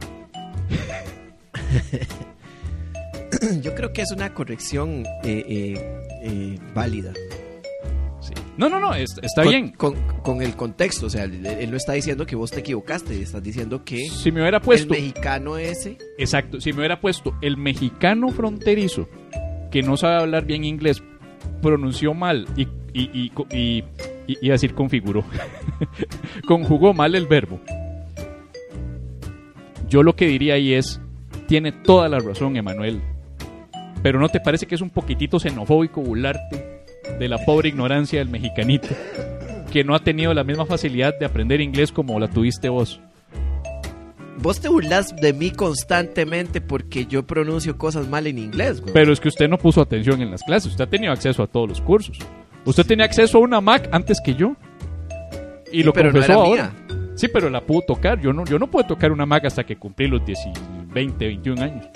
Yo creo que es una corrección válida. Sí. No, está Con- bien. Con el contexto, o sea, él no está diciendo que vos te equivocaste, estás diciendo que Si me hubiera el puesto, mexicano ese... exacto, si me hubiera puesto el mexicano fronterizo que no sabe hablar bien inglés, pronunció mal y iba a decir configuró, conjugó mal el verbo. Yo lo que diría ahí es, tiene toda la razón, Emanuel, pero ¿no te parece que es un poquitito xenofóbico burlarte de la pobre ignorancia del mexicanito? que no ha tenido la misma facilidad de aprender inglés como la tuviste vos. Vos te burlas de mí constantemente porque yo pronuncio cosas mal en inglés, güey. Pero es que usted no puso atención en las clases. Usted ha tenido acceso a todos los cursos. Usted tenía acceso a una Mac antes que yo. Y lo pero confesó no era ahora. mía. Sí, pero la pudo tocar. Yo no puedo tocar una Mac hasta que cumplí los 20, 21 años.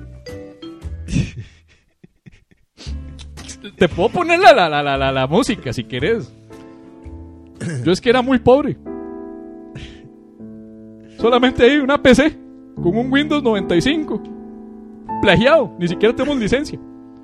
Te puedo poner la música si querés. Yo es que era muy pobre. Solamente hay una PC con un Windows 95 plagiado. Ni siquiera tenemos licencia.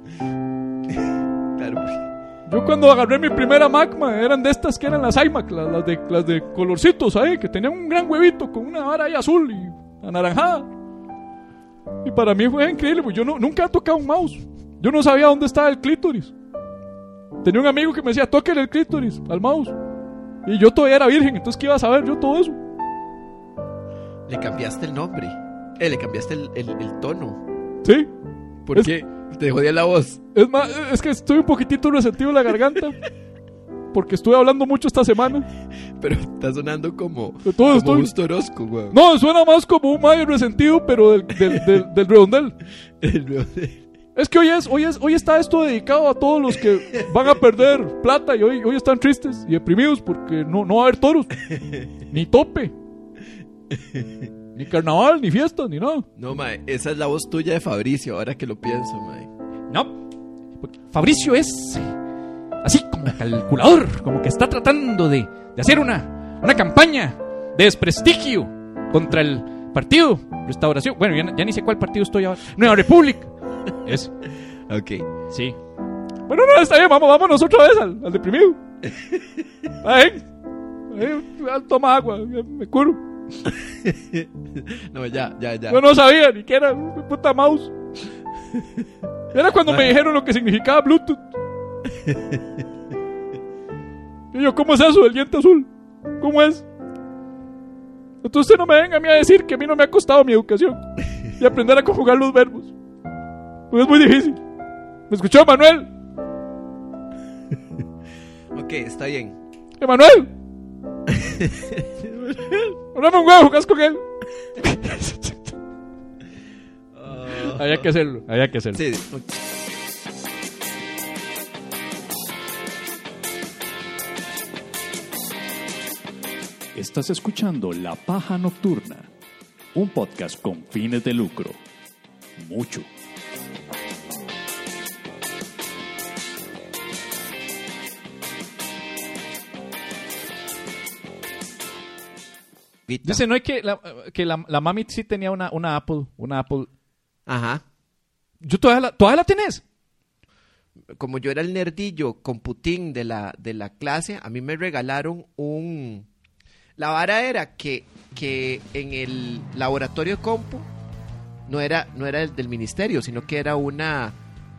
Claro. Yo cuando agarré mi primera Mac, eran de estas que eran las iMac, las de colorcitos ahí, que tenían un gran huevito con una vara ahí azul y anaranjada. Y para mí fue increíble, pues yo nunca he tocado un mouse. Yo no sabía dónde estaba el clítoris. Tenía un amigo que me decía, tóquele el clítoris al mouse. Y yo todavía era virgen, entonces ¿qué iba a saber yo todo eso? Le cambiaste el nombre. Le cambiaste el tono. Sí. ¿Por qué? Te jodía la voz. Es más, es que estoy un poquitito resentido en la garganta. Porque estuve hablando mucho esta semana. Pero está sonando como Justo Orozco, güey. No, suena más como un mayo resentido, pero del redondel. El redondel. Es que hoy está esto dedicado a todos los que van a perder plata y hoy están tristes y deprimidos porque no va a haber toros, ni tope, ni carnaval, ni fiestas, ni nada. No, mae, esa es la voz tuya de Fabricio, ahora que lo pienso, mae. No, porque Fabricio es así como calculador, como que está tratando de hacer una campaña de desprestigio contra el partido Restauración. Bueno, ya ni sé cuál partido estoy ahora. Nueva República. Es. Ok. Sí. Bueno, no, está bien, vámonos otra vez al deprimido. Ahí, toma agua, me curo. No, ya. Yo no sabía ni que era un puta mouse. Era cuando me dijeron lo que significaba Bluetooth. Y yo, ¿cómo es eso del diente azul? ¿Cómo es? Entonces no me venga a mí a decir que a mí no me ha costado mi educación y aprender a conjugar los verbos. Pues es muy difícil. ¿Me escuchó, Manuel? Ok, está bien. ¡Emanuel! ¡Dame un huevo, jugás con él! Había que hacerlo. Sí. Estás escuchando La Paja Nocturna, un podcast con fines de lucro. Mucho. Dice, no hay que la mami sí tenía una Apple. Ajá. ¿Yo todavía la tenés? Como yo era el nerdillo con Putin de la clase, a mí me regalaron la vara era que en el laboratorio de compu no era el del ministerio, sino que era una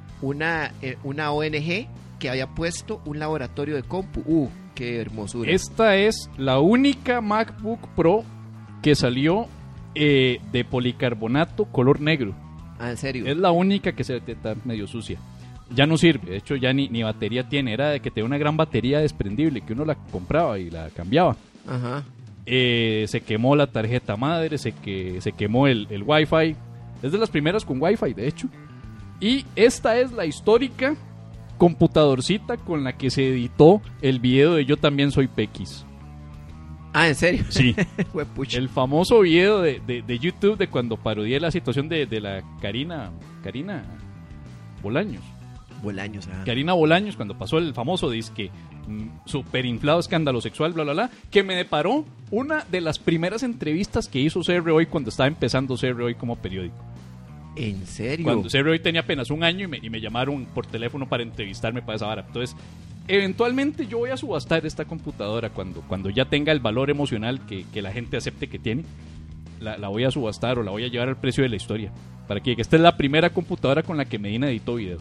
ONG que había puesto un laboratorio de compu. Qué hermosura. Esta es la única MacBook Pro que salió de policarbonato color negro. Ah, ¿en serio? Es la única que está medio sucia. Ya no sirve, de hecho ya ni batería tiene. Era de que tenía una gran batería desprendible que uno la compraba y la cambiaba. Ajá. Se quemó la tarjeta madre, se quemó el Wi-Fi. Es de las primeras con Wi-Fi, de hecho. Y esta es la histórica computadorcita con la que se editó el video de Yo también soy Pequis. Ah, ¿en serio? Sí. Huepucha. El famoso video de YouTube de cuando parodié la situación de la Karina Bolaños. Karina Bolaños, cuando pasó el famoso disque super inflado escándalo sexual, bla, bla, bla, que me deparó una de las primeras entrevistas que hizo CR Hoy cuando estaba empezando CR Hoy como periódico. ¿En serio? Cuando CR Hoy tenía apenas un año y me llamaron por teléfono para entrevistarme para esa vara. Entonces, eventualmente yo voy a subastar esta computadora cuando ya tenga el valor emocional que la gente acepte que tiene. La voy a subastar o la voy a llevar al precio de la historia. Para que esta es la primera computadora con la que Medina editó videos.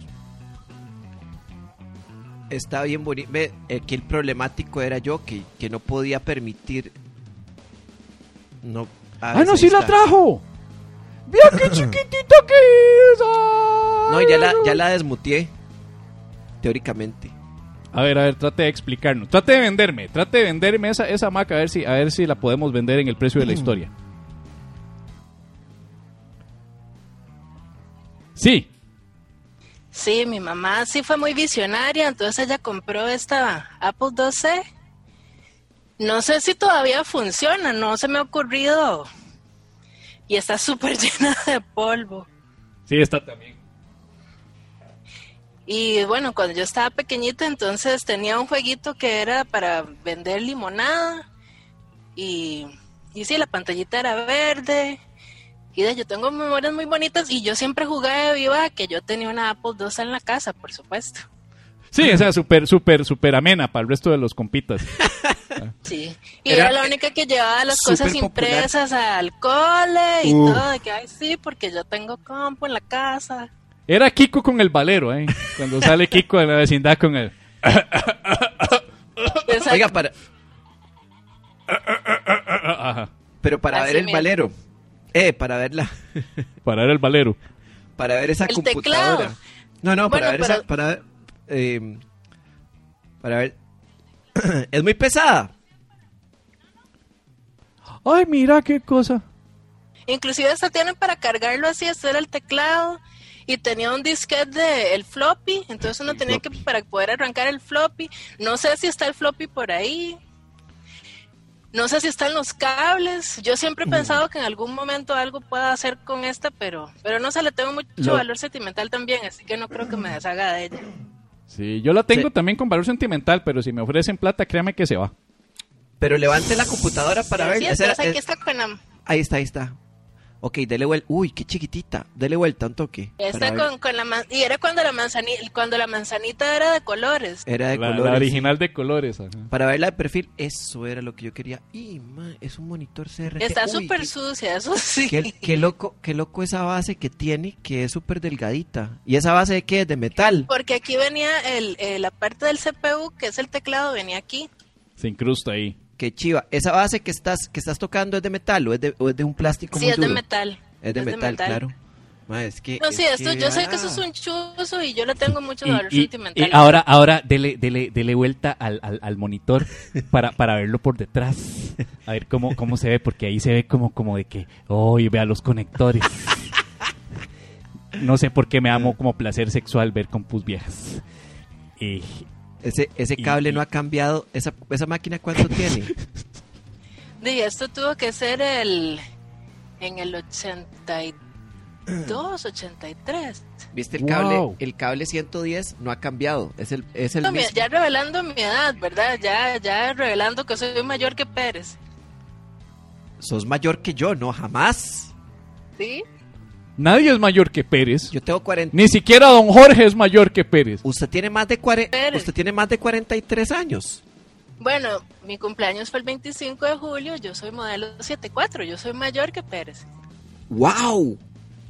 Está bien bonito. Que el problemático era yo, que no podía permitir. No. ¡Ah, no, sí la trajo! ¡Mira qué chiquitita que es! No, ya la desmuteé. Teóricamente. A ver, trate de explicarnos. Trate de venderme esa Mac, a ver si la podemos vender en el precio de la historia. Sí. Sí, mi mamá sí fue muy visionaria, entonces ella compró esta Apple IIc. No sé si todavía funciona, no se me ha ocurrido. Y está súper llena de polvo. Sí, está también. Y bueno, cuando yo estaba pequeñita, entonces tenía un jueguito que era para vender limonada. Y sí, la pantallita era verde. Y yo tengo memorias muy bonitas. Y yo siempre jugué de viva que yo tenía una Apple II en la casa, por supuesto. Sí, o sea, súper amena para el resto de los compitas. Sí, y era la única que llevaba las cosas impresas al cole y todo, de que, ay, sí, porque yo tengo compu en la casa. Era Kiko con el valero, cuando sale Kiko de la vecindad con el... Oiga, Ajá. pero para Así ver el mismo. valero, para verla, Para ver el valero. para ver esa El computadora. teclado. No, para Bueno, ver esa, para ver, es muy pesada. Ay, mira qué cosa. Inclusive hasta tienen para cargarlo así, este era el teclado. Y tenía un disquete del floppy, entonces uno tenía que, para poder arrancar el floppy, no sé si está el floppy por ahí, no sé si están los cables, yo siempre he pensado que en algún momento algo pueda hacer con esta, pero no sé, le tengo mucho valor sentimental también, así que no creo que me deshaga de ella. Sí, yo la tengo Sí. también con valor sentimental, pero si me ofrecen plata, créame que se va. Pero levante la computadora para Sí, ver. entonces aquí está con la... Ahí está. Ok, dele vuelta. Uy, qué chiquitita. Dele vuelta un toque. Esta para ver. con la y era cuando la manzanita era de colores. Era de La colores. original de colores. Ajá. Para verla de perfil, eso era lo que yo quería. Y es un monitor CRT. Está Uy, súper sucia, eso sí. qué loco esa base que tiene, que es súper delgadita. ¿Y esa base de qué es? ¿De metal? Porque aquí venía la parte del CPU, que es el teclado, venía aquí. Se incrusta ahí. Qué chiva. ¿Esa base que estás tocando es de metal o es de un plástico Sí, muy es de duro? metal. Es de metal, claro. Ma, es que, No, sí, es esto, que- yo sé que eso es un chuzo y yo le tengo mucho valor Y sentimental. ahora dele vuelta al monitor para verlo por detrás. A ver cómo se ve, porque ahí se ve como de que, y vea los conectores. No sé por qué me amo como placer sexual ver compus viejas. Ese cable no ha cambiado. ¿Esa máquina cuánto tiene? Y esto tuvo que ser en el 82, 83. ¿Viste el Wow. cable? El cable 110 no ha cambiado. Es el No, mismo. ya revelando mi edad, ¿verdad? Ya revelando que soy mayor que Pérez. Sos mayor que yo, no, jamás. ¿Sí? Nadie es mayor que Pérez. Yo tengo 40. Ni siquiera don Jorge es mayor que Pérez. Usted tiene más de 40. Pérez. Usted tiene más de 43 años. Bueno, mi cumpleaños fue el 25 de julio, yo soy modelo 74, yo soy mayor que Pérez. ¡Wow!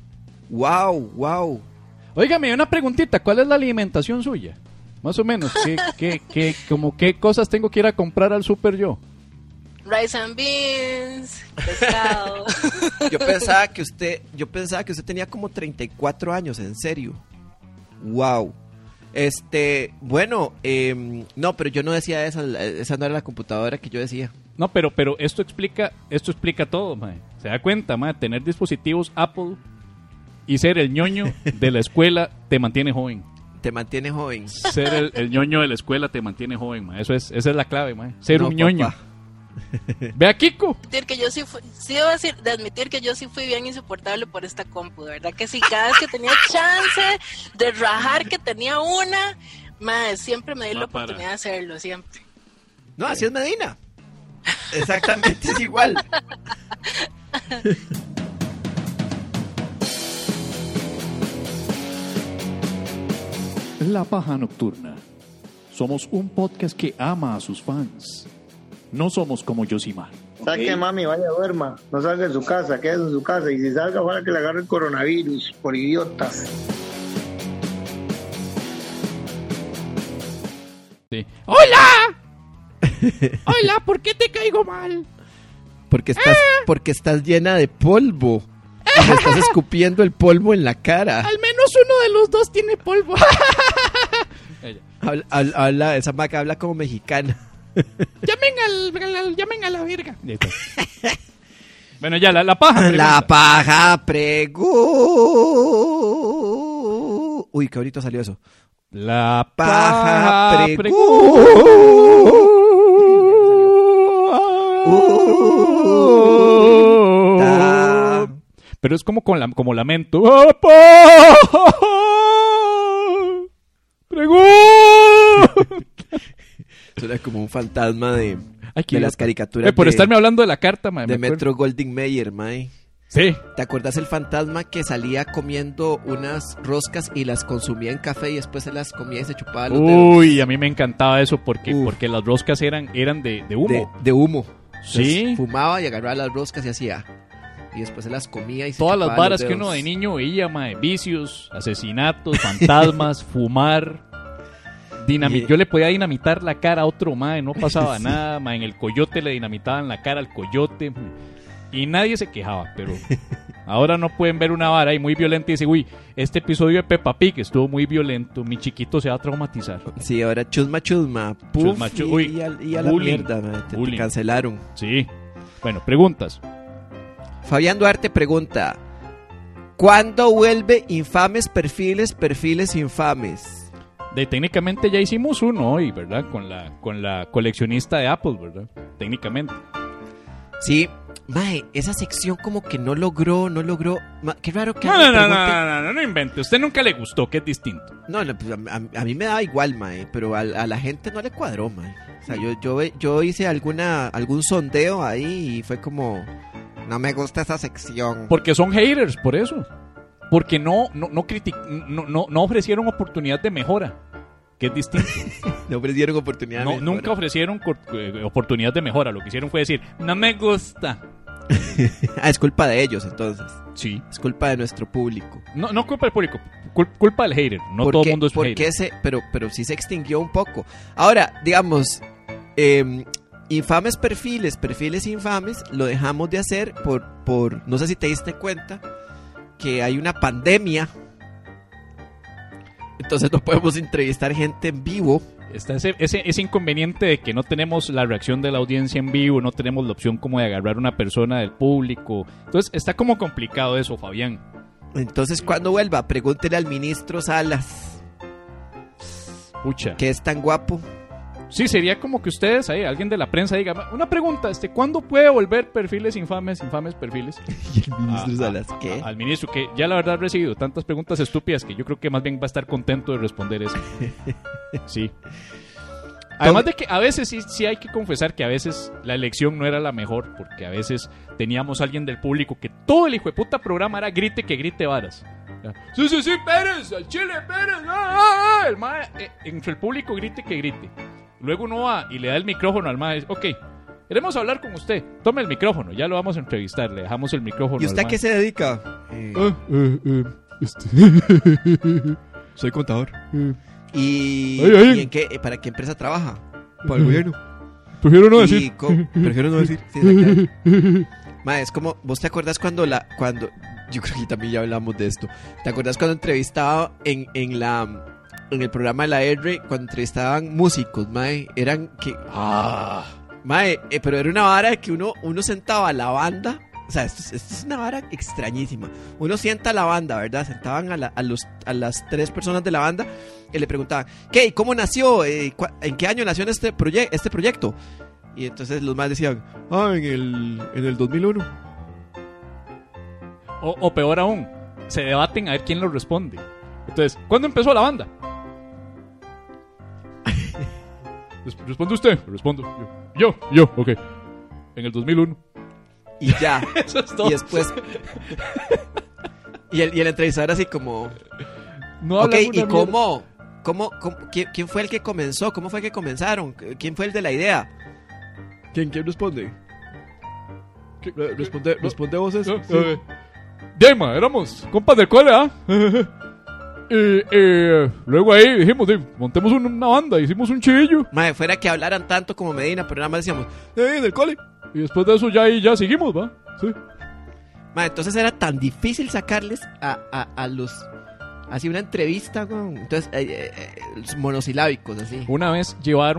¡Wow! Óigame, una preguntita. ¿Cuál es la alimentación suya? Más o menos. ¿Qué cosas tengo que ir a comprar al súper yo? Rice and beans, pescado. Yo pensaba que usted tenía como 34 años, en serio. ¡Wow! Bueno, no, pero yo no decía esa no era la computadora que yo decía. No, pero esto explica todo, mae. ¿Se da cuenta, mae? Tener dispositivos Apple y ser el ñoño de la escuela te mantiene joven. Te mantiene joven. Ser el ñoño de la escuela te mantiene joven, mae. Esa es la clave, mae. Ser No, un ñoño. papá. Ve a Kiko. Que yo sí debo de admitir que yo sí fui bien insoportable por esta compu, de verdad que sí, cada vez que tenía chance de rajar que tenía una, más siempre me di la oportunidad de hacerlo, siempre. No, así es Medina. Exactamente, es igual. La Paja Nocturna. Somos un podcast que ama a sus fans. No somos como Yosimar. Saque, mami, vaya, duerma. No salga de su casa, quédese en su casa. Y si salga, ojalá que le agarre el coronavirus, por idiota. Sí. ¡Hola! ¡Hola! ¿Por qué te caigo mal? Porque estás llena de polvo. Y me estás escupiendo el polvo en la cara. Al menos uno de los dos tiene polvo. Esa maca habla como mexicana. Llamen a la verga. Bueno, ya, la paja. La paja Uy, qué bonito salió eso. La paja Pero es como como lamento. Suena como un fantasma de Ay, las caricaturas por estarme hablando de la carta, mae, de me acuerdo. Metro Goldwyn Mayer, mae. Sí. ¿Te acuerdas el fantasma que salía comiendo unas roscas y las consumía en café y después se las comía y se chupaba los dedos? Uy, a mí me encantaba eso porque las roscas eran de humo. De humo. Sí. Entonces, fumaba y agarraba las roscas y hacía. Y después se las comía y se Todas las chupaba varas los que dedos. uno de niño veía, mae, vicios, asesinatos, fantasmas, fumar. Yo le podía dinamitar la cara a otro, mae, no pasaba nada, mae. En el coyote le dinamitaban la cara al coyote y nadie se quejaba, pero ahora no pueden ver una vara ahí muy violenta y decir, uy, este episodio de Peppa Pig estuvo muy violento, mi chiquito se va a traumatizar. Sí, ahora chusma, puf, Chusma, uy, y a la bullying, mierda, mae, te bullying. cancelaron. Sí. Bueno, preguntas. Fabián Duarte pregunta: ¿cuándo vuelve Infames Perfiles Infames? Técnicamente ya hicimos uno hoy, ¿verdad? Con la coleccionista de Apple, ¿verdad? Técnicamente. Sí, mae, esa sección como que no logró. Qué raro que alguien pregunte. No invente. Usted nunca le gustó, que es distinto. No, pues a mí me daba igual, mae, pero a la gente no le cuadró, mae. O sea, yo hice algún sondeo ahí y fue como, no me gusta esa sección. Porque son haters, por eso. Porque no ofrecieron oportunidad de mejora, que es distinto. No ofrecieron oportunidad de mejora. Nunca ofrecieron oportunidad de mejora. Lo que hicieron fue decir, no me gusta. Es culpa de ellos, entonces. Sí. Es culpa de nuestro público. No culpa del público, culpa del hater. No todo el mundo es hater. Pero sí se extinguió un poco. Ahora, digamos, Infames Perfiles Infames, lo dejamos de hacer por no sé si te diste cuenta que hay una pandemia. Entonces no podemos entrevistar gente en vivo. Está ese inconveniente de que no tenemos la reacción de la audiencia en vivo, no tenemos la opción como de agarrar una persona del público. Entonces está como complicado eso, Fabián. Entonces cuando vuelva, pregúntele al ministro Salas, Pucha. que es tan guapo. Sí, sería como que ustedes, ahí, alguien de la prensa diga, una pregunta, ¿cuándo puede volver Perfiles Infames Perfiles? Y el ministro Salas, ¿qué? Al ministro, que ya la verdad ha recibido tantas preguntas estúpidas que yo creo que más bien va a estar contento de responder eso. Sí. Además de que a veces sí hay que confesar que a veces la elección no era la mejor, porque a veces teníamos a alguien del público que todo el hijo de puta programa era grite que grite varas. Sí, Pérez, al Chile, Pérez. El mae, entre el público grite que grite. Luego uno va y le da el micrófono al mae. Ok, queremos hablar con usted. Tome el micrófono, ya lo vamos a entrevistar. Le dejamos el micrófono. ¿Y usted a qué se dedica? Soy contador. ¿Y en qué, para qué empresa trabaja? Para el gobierno. Prefiero no decir. Prefiero no decir. Sí, exactamente. Ma, es como, ¿vos te acuerdas cuando yo creo que también ya hablamos de esto. ¿Te acuerdas cuando entrevistaba en el programa de la R, cuando entrevistaban músicos, mae? Eran que... mae, pero era una vara que uno sentaba a la banda. O sea, esto es una vara extrañísima. Uno sienta a la banda, ¿verdad? Sentaban a las 3 personas de la banda y le preguntaban, ¿qué? ¿Cómo nació? ¿En qué año nació este proyecto? Y entonces los más decían, en el 2001. O peor aún, se debaten a ver quién lo responde. Entonces, ¿cuándo empezó la banda? ¿Responde usted? Respondo. Yo, ok. En el 2001. Y ya. Eso es todo. Y después... y el entrevistador así como... No ok, ¿y mierda. cómo quién fue el que comenzó? ¿Cómo fue que comenzaron? ¿Quién fue el de la idea? ¿Quién responde? Responde vos eso. Dema, éramos compas del cole, ¿ah? Luego ahí dijimos, montemos una banda, hicimos un chivillo. Mae, fuera que hablaran tanto como Medina, pero nada más decíamos, En el cole. Y después de eso ya seguimos, ¿va? Sí. mae, entonces era tan difícil sacarles a Así una entrevista con... Entonces, monosilábicos, así. Una vez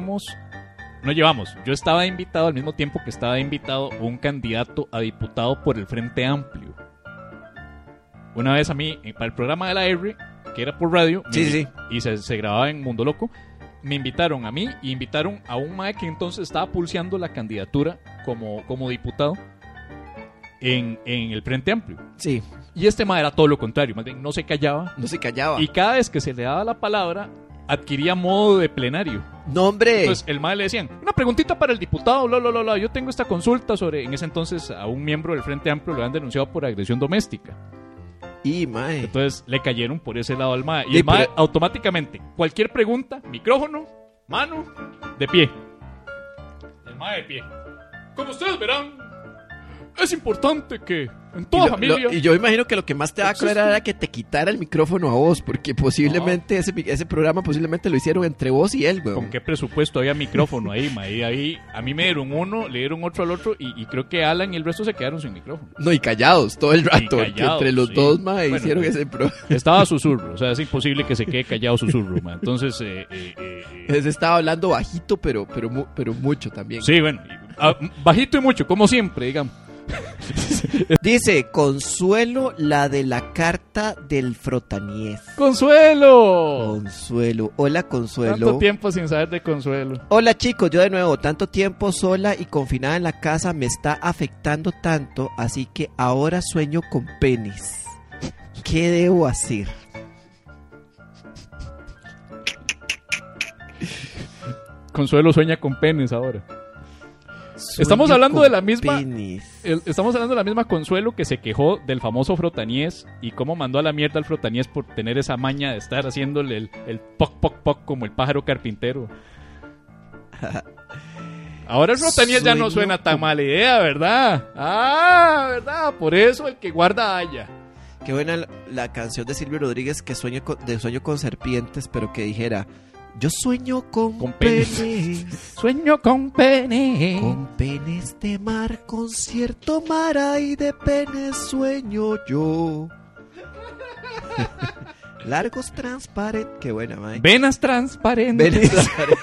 yo estaba invitado al mismo tiempo que estaba invitado un candidato a diputado por el Frente Amplio. Una vez a mí, para el programa de la R, que era por radio, Sí. y se grababa en Mundo Loco, me invitaron a mí y invitaron a un mae que entonces estaba pulseando la candidatura como diputado en el Frente Amplio. Sí, Y este mae era todo lo contrario, más bien no se callaba. no se callaba. Y cada vez que se le daba la palabra, adquiría modo de plenario. ¡No, hombre! Entonces el mae le decían, una preguntita para el diputado, yo tengo esta consulta sobre, en ese entonces a un miembro del Frente Amplio lo habían denunciado por agresión doméstica. Y, mae. Entonces le cayeron por ese lado al mae. Y Sí, el mae pero- automáticamente, cualquier pregunta, micrófono, mano, de pie. El mae de pie. Como ustedes verán, es importante que en toda familia... Y yo imagino que lo que más te va a Existe- aclarar era que te quitara el micrófono a vos, porque posiblemente ese programa posiblemente lo hicieron entre vos y él, weón. ¿Con qué presupuesto había micrófono ahí, mae? Ahí a mí me dieron uno, le dieron otro al otro y creo que Alan y el resto se quedaron sin micrófono. No, y callados todo el rato, porque callados, entre los sí. dos, mae, Bueno, hicieron ese programa. Estaba susurro, o sea, es imposible que se quede callado susurro, mae. Entonces, Se estaba hablando bajito, pero mucho también. sí, bueno, bajito y mucho, como siempre, digamos. Dice, Consuelo, la de la carta del Frotaniés. ¡Consuelo! Consuelo. Hola, Consuelo. Tanto tiempo sin saber de Consuelo. Hola, chicos, yo de nuevo, tanto tiempo sola y confinada en la casa me está afectando tanto, así que ahora sueño con penes. ¿Qué debo hacer? Consuelo sueña con penes ahora. Sueño Estamos hablando con de la misma- penes. Estamos hablando de la misma Consuelo que se quejó del famoso Frotaniés y cómo mandó a la mierda al Frotaniés por tener esa maña de estar haciéndole el poc poc poc como el pájaro carpintero. Ahora el Frotaniés ya no Sueño suena tan con- mala idea, ¿verdad? Ah, ¿verdad? Por eso el que guarda haya. Qué buena la canción de Silvio Rodríguez que sueño con serpientes, pero que dijera, yo sueño con penes. penes. Sueño con penes. Con penes de mar, con cierto mar hay de penes sueño yo. Largos transparentes. Qué buena, mae. Venas transparentes. Venas transparentes.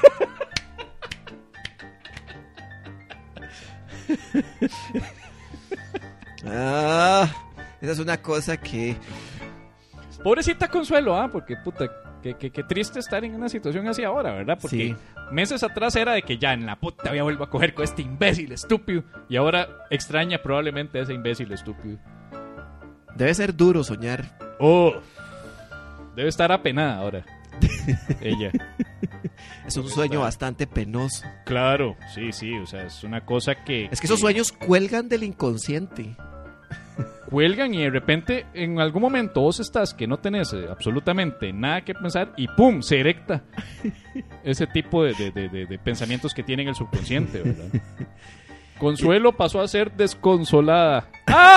Esa es una cosa que... Pobrecita Consuelo, porque puta, qué triste estar en una situación así ahora, ¿verdad? Porque Sí. meses atrás era de que ya en la puta había vuelvo a coger con este imbécil estúpido. Y ahora extraña probablemente a ese imbécil estúpido. Debe ser duro soñar. Oh, debe estar apenada ahora. Ella. Es un sueño bastante penoso. Claro, sí, o sea, es una cosa que... Es que esos sueños cuelgan del inconsciente. cuelgan y de repente en algún momento vos estás que no tenés absolutamente nada que pensar y ¡pum! Se erecta ese tipo de pensamientos que tiene en el subconsciente, ¿verdad? Consuelo pasó a ser desconsolada.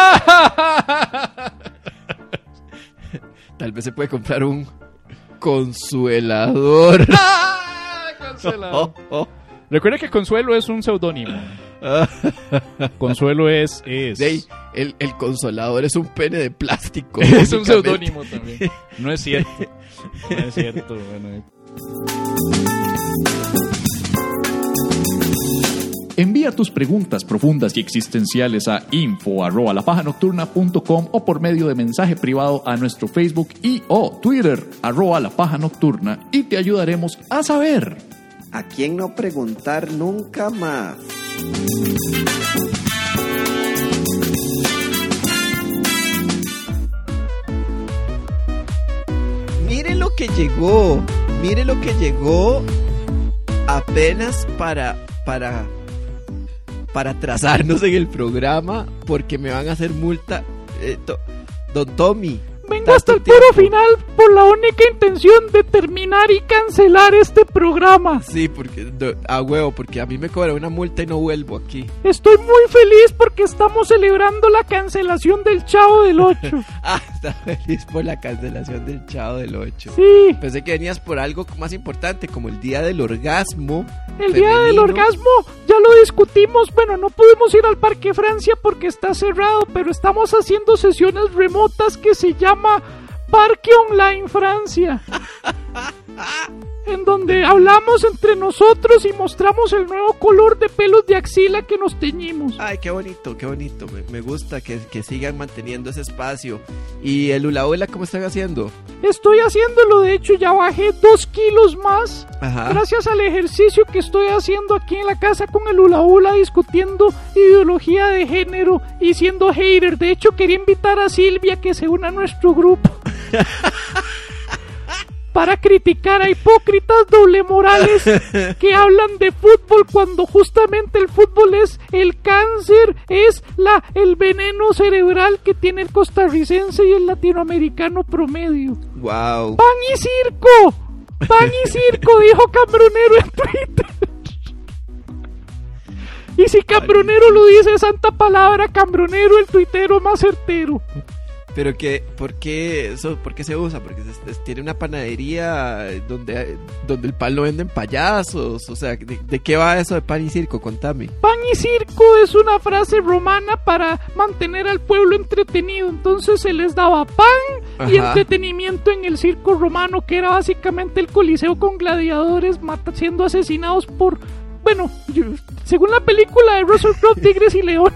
Tal vez se puede comprar un consuelador. Consuelo. Recuerda que Consuelo es un seudónimo. Consuelo es... Dey, el consolador es un pene de plástico. Es un básicamente. seudónimo también. No es cierto. No es cierto. Bueno. Envía tus preguntas profundas y existenciales a info@lapajanocturna.com o por medio de mensaje privado a nuestro Facebook y o Twitter @lapajanocturna y te ayudaremos a saber. ¿A quién no preguntar nunca más? Mire lo que llegó. Mire lo que llegó apenas para atrasarnos en el programa porque me van a hacer multa. Don Tommy. Vengo hasta el puro final por la única intención de terminar y cancelar este programa. Sí, porque a huevo, porque a mí me cobra una multa y no vuelvo aquí. Estoy muy feliz porque estamos celebrando la cancelación del Chavo del 8. Está feliz por la cancelación del Chavo del 8. Sí. Pensé que venías por algo más importante, como el día del orgasmo. El día del femenino. orgasmo ya lo discutimos. Bueno, no pudimos ir al Parque Francia porque está cerrado, pero estamos haciendo sesiones remotas que se llama Parque Online Francia, en donde hablamos entre nosotros y mostramos el nuevo color de pelos de axila que nos teñimos. Ay, qué bonito, qué bonito. Me gusta que sigan manteniendo ese espacio. ¿Y el hula hula cómo están haciendo? Estoy haciéndolo, de hecho ya bajé 2 kilos más. Ajá. Gracias al ejercicio que estoy haciendo aquí en la casa con el hula hula, discutiendo ideología de género y siendo hater. De hecho quería invitar a Silvia que se una a nuestro grupo para criticar a hipócritas doble morales que hablan de fútbol cuando justamente el fútbol es el cáncer, es el veneno cerebral que tiene el costarricense y el latinoamericano promedio. Wow. ¡Pan y circo! ¡Pan y circo! Dijo Cambronero en Twitter. Y si Cambronero lo dice santa palabra, Cambronero el tuitero más certero. Pero ¿por qué se usa? Porque tiene una panadería donde el pan lo venden payasos. O sea, ¿de qué va eso de pan y circo? Contame. Pan y circo es una frase romana para mantener al pueblo entretenido. Entonces se les daba pan y entretenimiento en el circo romano, que era básicamente el coliseo con gladiadores siendo asesinados por... Bueno, según la película de Russell Crowe, tigres y leones.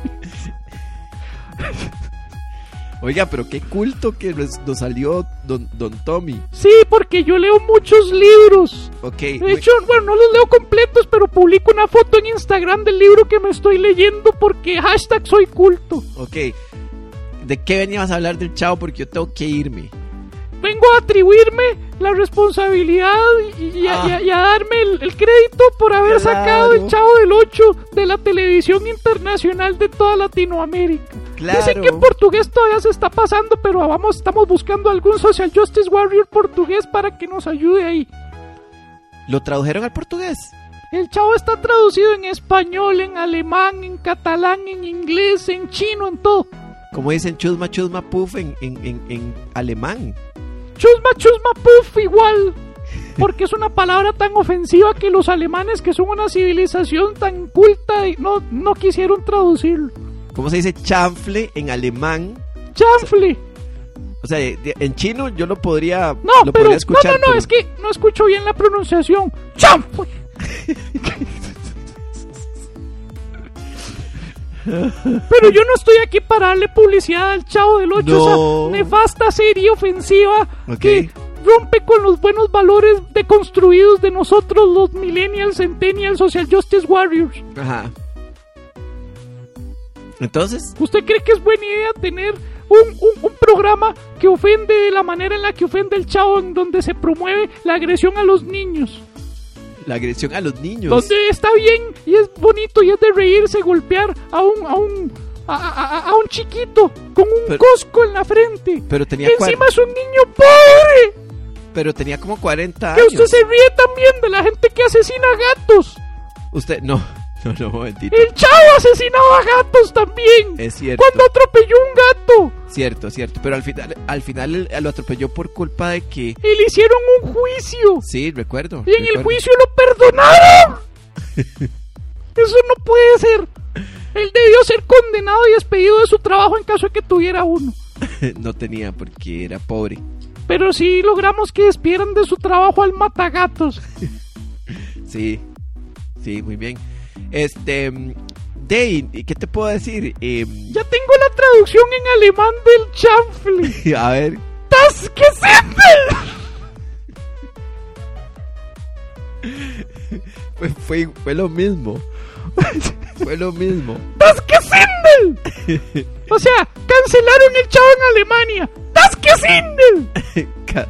Oiga, pero qué culto que nos salió don Tommy. Sí, porque yo leo muchos libros. Ok. De hecho, bueno, no los leo completos, pero publico una foto en Instagram del libro que me estoy leyendo porque #soy culto. Ok. ¿De qué venías a hablar del Chavo? Porque yo tengo que irme. Vengo a atribuirme la responsabilidad y a darme el crédito por haber sacado el Chavo del 8 de la televisión internacional de toda Latinoamérica. Claro. Dicen que en portugués todavía se está pasando, pero estamos buscando algún social justice warrior portugués para que nos ayude ahí. ¿Lo tradujeron al portugués? El Chavo está traducido en español, en alemán, en catalán, en inglés, en chino, en todo. Como dicen chusma, chusma, puff en alemán. Chusma, chusma, puff igual. Porque es una palabra tan ofensiva que los alemanes, que son una civilización tan culta, no quisieron traducirlo. ¿Cómo se dice chanfle en alemán? Chanfle. O sea, en chino yo lo podría escuchar. No, es que no escucho bien la pronunciación. Chanfle. Pero yo no estoy aquí para darle publicidad al Chavo del 8, esa nefasta serie ofensiva que rompe con los buenos valores deconstruidos de nosotros los millennials, centennials, social justice warriors. Ajá. Entonces, ¿usted cree que es buena idea tener un programa que ofende de la manera en la que ofende el Chavo, en donde se promueve la agresión a los niños? La agresión a los niños. Donde está bien y es bonito y es de reírse golpear a un chiquito con un cosco en la frente. Pero tenía encima es un niño pobre. Pero tenía como 40 años. Que usted se ríe también de la gente que asesina gatos. Usted, no, momentito. El Chavo asesinaba gatos también. Es cierto. Cuando atropelló un gato. Cierto. Pero al final lo atropelló por culpa de que... Y le hicieron un juicio. Sí, recuerdo. Y en el juicio lo perdonaron. Eso no puede ser. Él debió ser condenado y despedido de su trabajo en caso de que tuviera uno. No tenía porque era pobre. Pero sí logramos que despidieran de su trabajo al matagatos. Sí, muy bien. Dave, ¿qué te puedo decir? Ya tengo la traducción en alemán del chanfle. A ver. ¡Das Gesindel! Fue lo mismo. Fue lo mismo. ¡Das Gesindel! O sea, cancelaron el Chavo en Alemania. ¡Das Gesindel!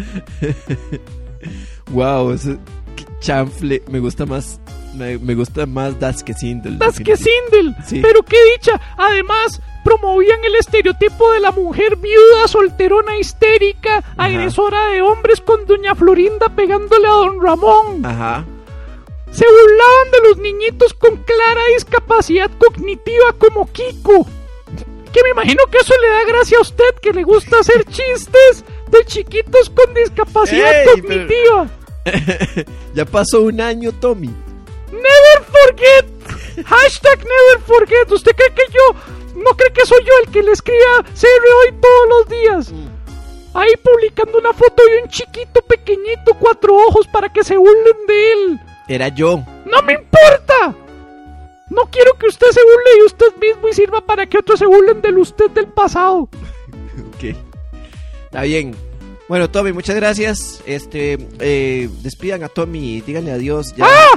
Wow, ese chanfle me gusta más. Me gusta más Das Gesindel. Das Gesindel, sí. Pero qué dicha. Además, promovían el estereotipo de la mujer viuda, solterona, histérica, agresora de hombres, con doña Florinda pegándole a don Ramón. Ajá. Se burlaban de los niñitos con clara discapacidad cognitiva como Kiko. Que me imagino que eso le da gracia a usted, que le gusta hacer chistes de chiquitos con discapacidad cognitiva. Pero... Ya pasó un año, Tommy. Never forget. #never forget. ¿Usted cree que no cree que soy yo el que le escriba CR hoy todos los días? ahí publicando una foto de un chiquito pequeñito, 4 ojos, para que se burlen de él. Era yo. ¡No me importa! No quiero que usted se burle de usted mismo y sirva para que otros se burlen del usted del pasado. Ok. Está bien. Bueno, Tommy, muchas gracias. Despidan a Tommy y díganle adiós ya. ¡Ah!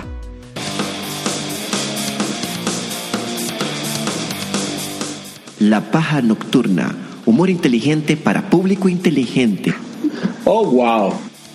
La Paja Nocturna. Humor inteligente para público inteligente. Oh, wow.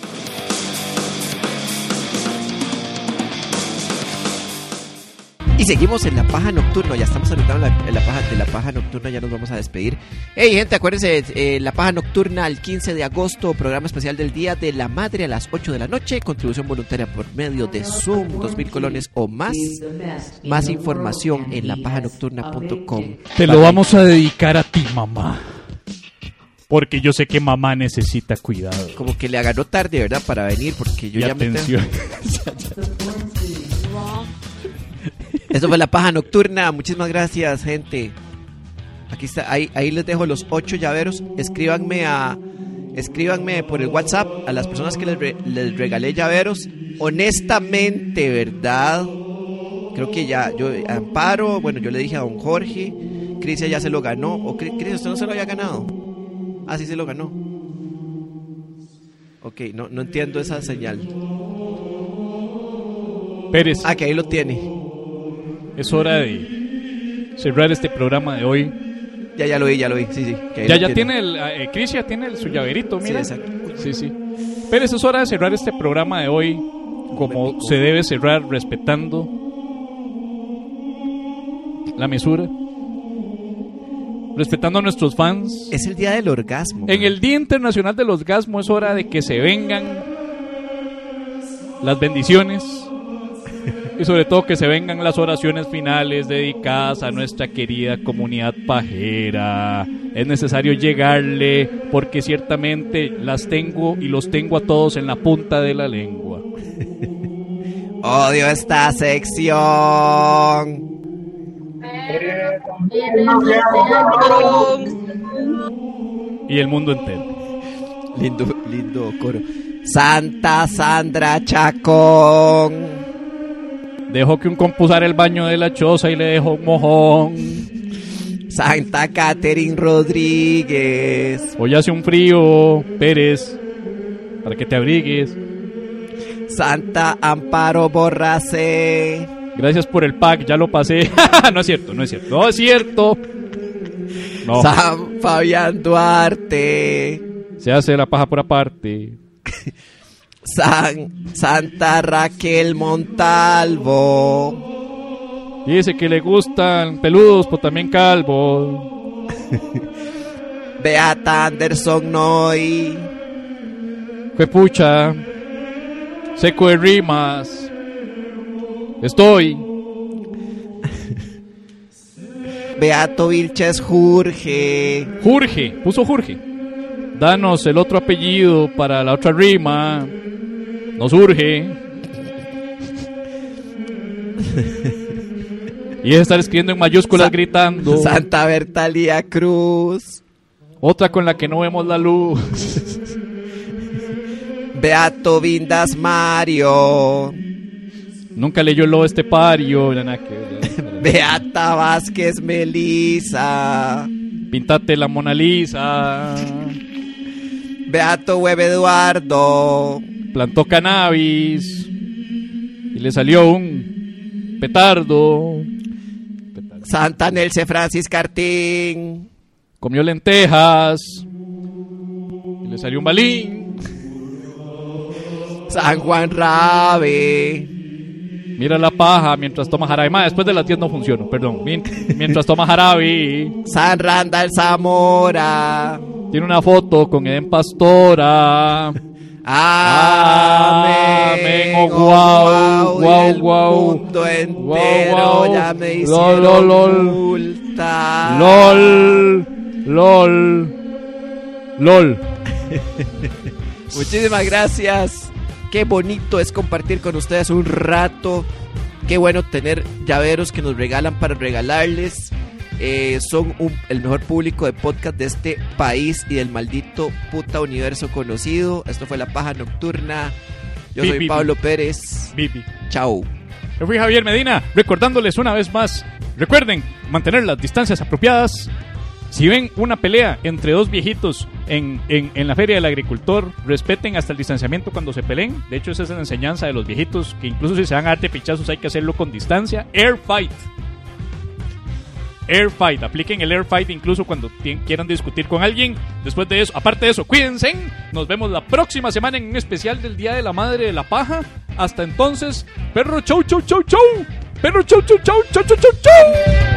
Y seguimos en La Paja Nocturna. Ya estamos saludando en la paja Nocturna. Ya nos vamos a despedir. Hey, gente, acuérdense, La Paja Nocturna el 15 de agosto. Programa especial del Día de la Madre a las 8 de la noche. Contribución voluntaria por medio de Zoom. 2,000 colones o más. Más información en lapajanocturna.com. Te lo vamos a dedicar a ti, mamá. Porque yo sé que mamá necesita cuidado. Como que le agarró tarde, ¿verdad? Para venir, porque yo y ya atención. Eso fue La Paja Nocturna. Muchísimas gracias, gente. Aquí está, ahí les dejo los 8 llaveros. Escríbanme por el WhatsApp a las personas que les regalé llaveros. Honestamente, ¿verdad? Creo que ya, yo, Amparo, bueno, yo le dije a don Jorge. Crisia ya se lo ganó. O Cris, ¿usted no se lo había ganado? Ah, sí se lo ganó. Ok, no entiendo esa señal. Pérez. Ah, que ahí lo tiene. Es hora de cerrar este programa de hoy. Ya lo vi, sí. Ya tiene Crisia tiene su llaverito, mira. Sí, exacto. Sí. Pérez, es hora de cerrar este programa de hoy como se debe cerrar, respetando la mesura, respetando a nuestros fans. Es el día del orgasmo. En el Día Internacional del Orgasmo es hora de que se vengan las bendiciones. Y sobre todo que se vengan las oraciones finales dedicadas a nuestra querida comunidad pajera. Es necesario llegarle porque ciertamente las tengo y los tengo a todos en la punta de la lengua. Odio esta sección. Y el mundo entero. Lindo coro. Santa Sandra Chacón. Dejó que un compusara el baño de la choza y le dejó un mojón. Santa Catherine Rodríguez. Hoy hace un frío, Pérez, para que te abrigues. Santa Amparo Borracé. Gracias por el pack, ya lo pasé. No es cierto. No. San Fabián Duarte. Se hace la paja por aparte. Santa Raquel Montalvo. Dice que le gustan peludos, pero también calvos. Beata Anderson Noy. Juepucha. Seco de rimas. Estoy. Beato Vilches Jorge. Puso Jorge. Danos el otro apellido para la otra rima. Nos urge. Y es estar escribiendo en mayúsculas gritando. Santa Bertalía Cruz. Otra con la que no vemos la luz. Beato Vindas Mario. Nunca leyó lo estepario. Beata Vázquez Melisa. Pintate la Mona Lisa. Beato Web Eduardo. Plantó cannabis y le salió un petardo. Santa Nelce Francis Cartín. Comió lentejas y le salió un balín. San Juan Rabe. Mira la paja mientras toma jarabe. Después de las 10 no funciona, perdón. Mientras toma jarabe. San Randall Zamora. Tiene una foto con Eden Pastora. Amén. Oh, guau. Mundo entero ya me hicieron multa. LOL. Muchísimas gracias. Qué bonito es compartir con ustedes un rato. Qué bueno tener llaveros que nos regalan para regalarles. Son el mejor público de podcast de este país y del maldito puta universo conocido. Esto fue La Paja Nocturna. Yo soy Pablo Pérez. Chao. Yo fui Javier Medina, recordándoles una vez más, recuerden mantener las distancias apropiadas. Si ven una pelea entre dos viejitos en la feria del agricultor, respeten hasta el distanciamiento cuando se peleen. De hecho, esa es la enseñanza de los viejitos, que incluso si se van a darte pichazos hay que hacerlo con distancia. Air fight, apliquen el air fight incluso cuando quieran discutir con alguien. Después de eso, aparte de eso, cuídense. Nos vemos la próxima semana en un especial del Día de la Madre de la Paja. Hasta entonces, perro chau chau chau chau. Perro chau chau chau chau chau chau chau.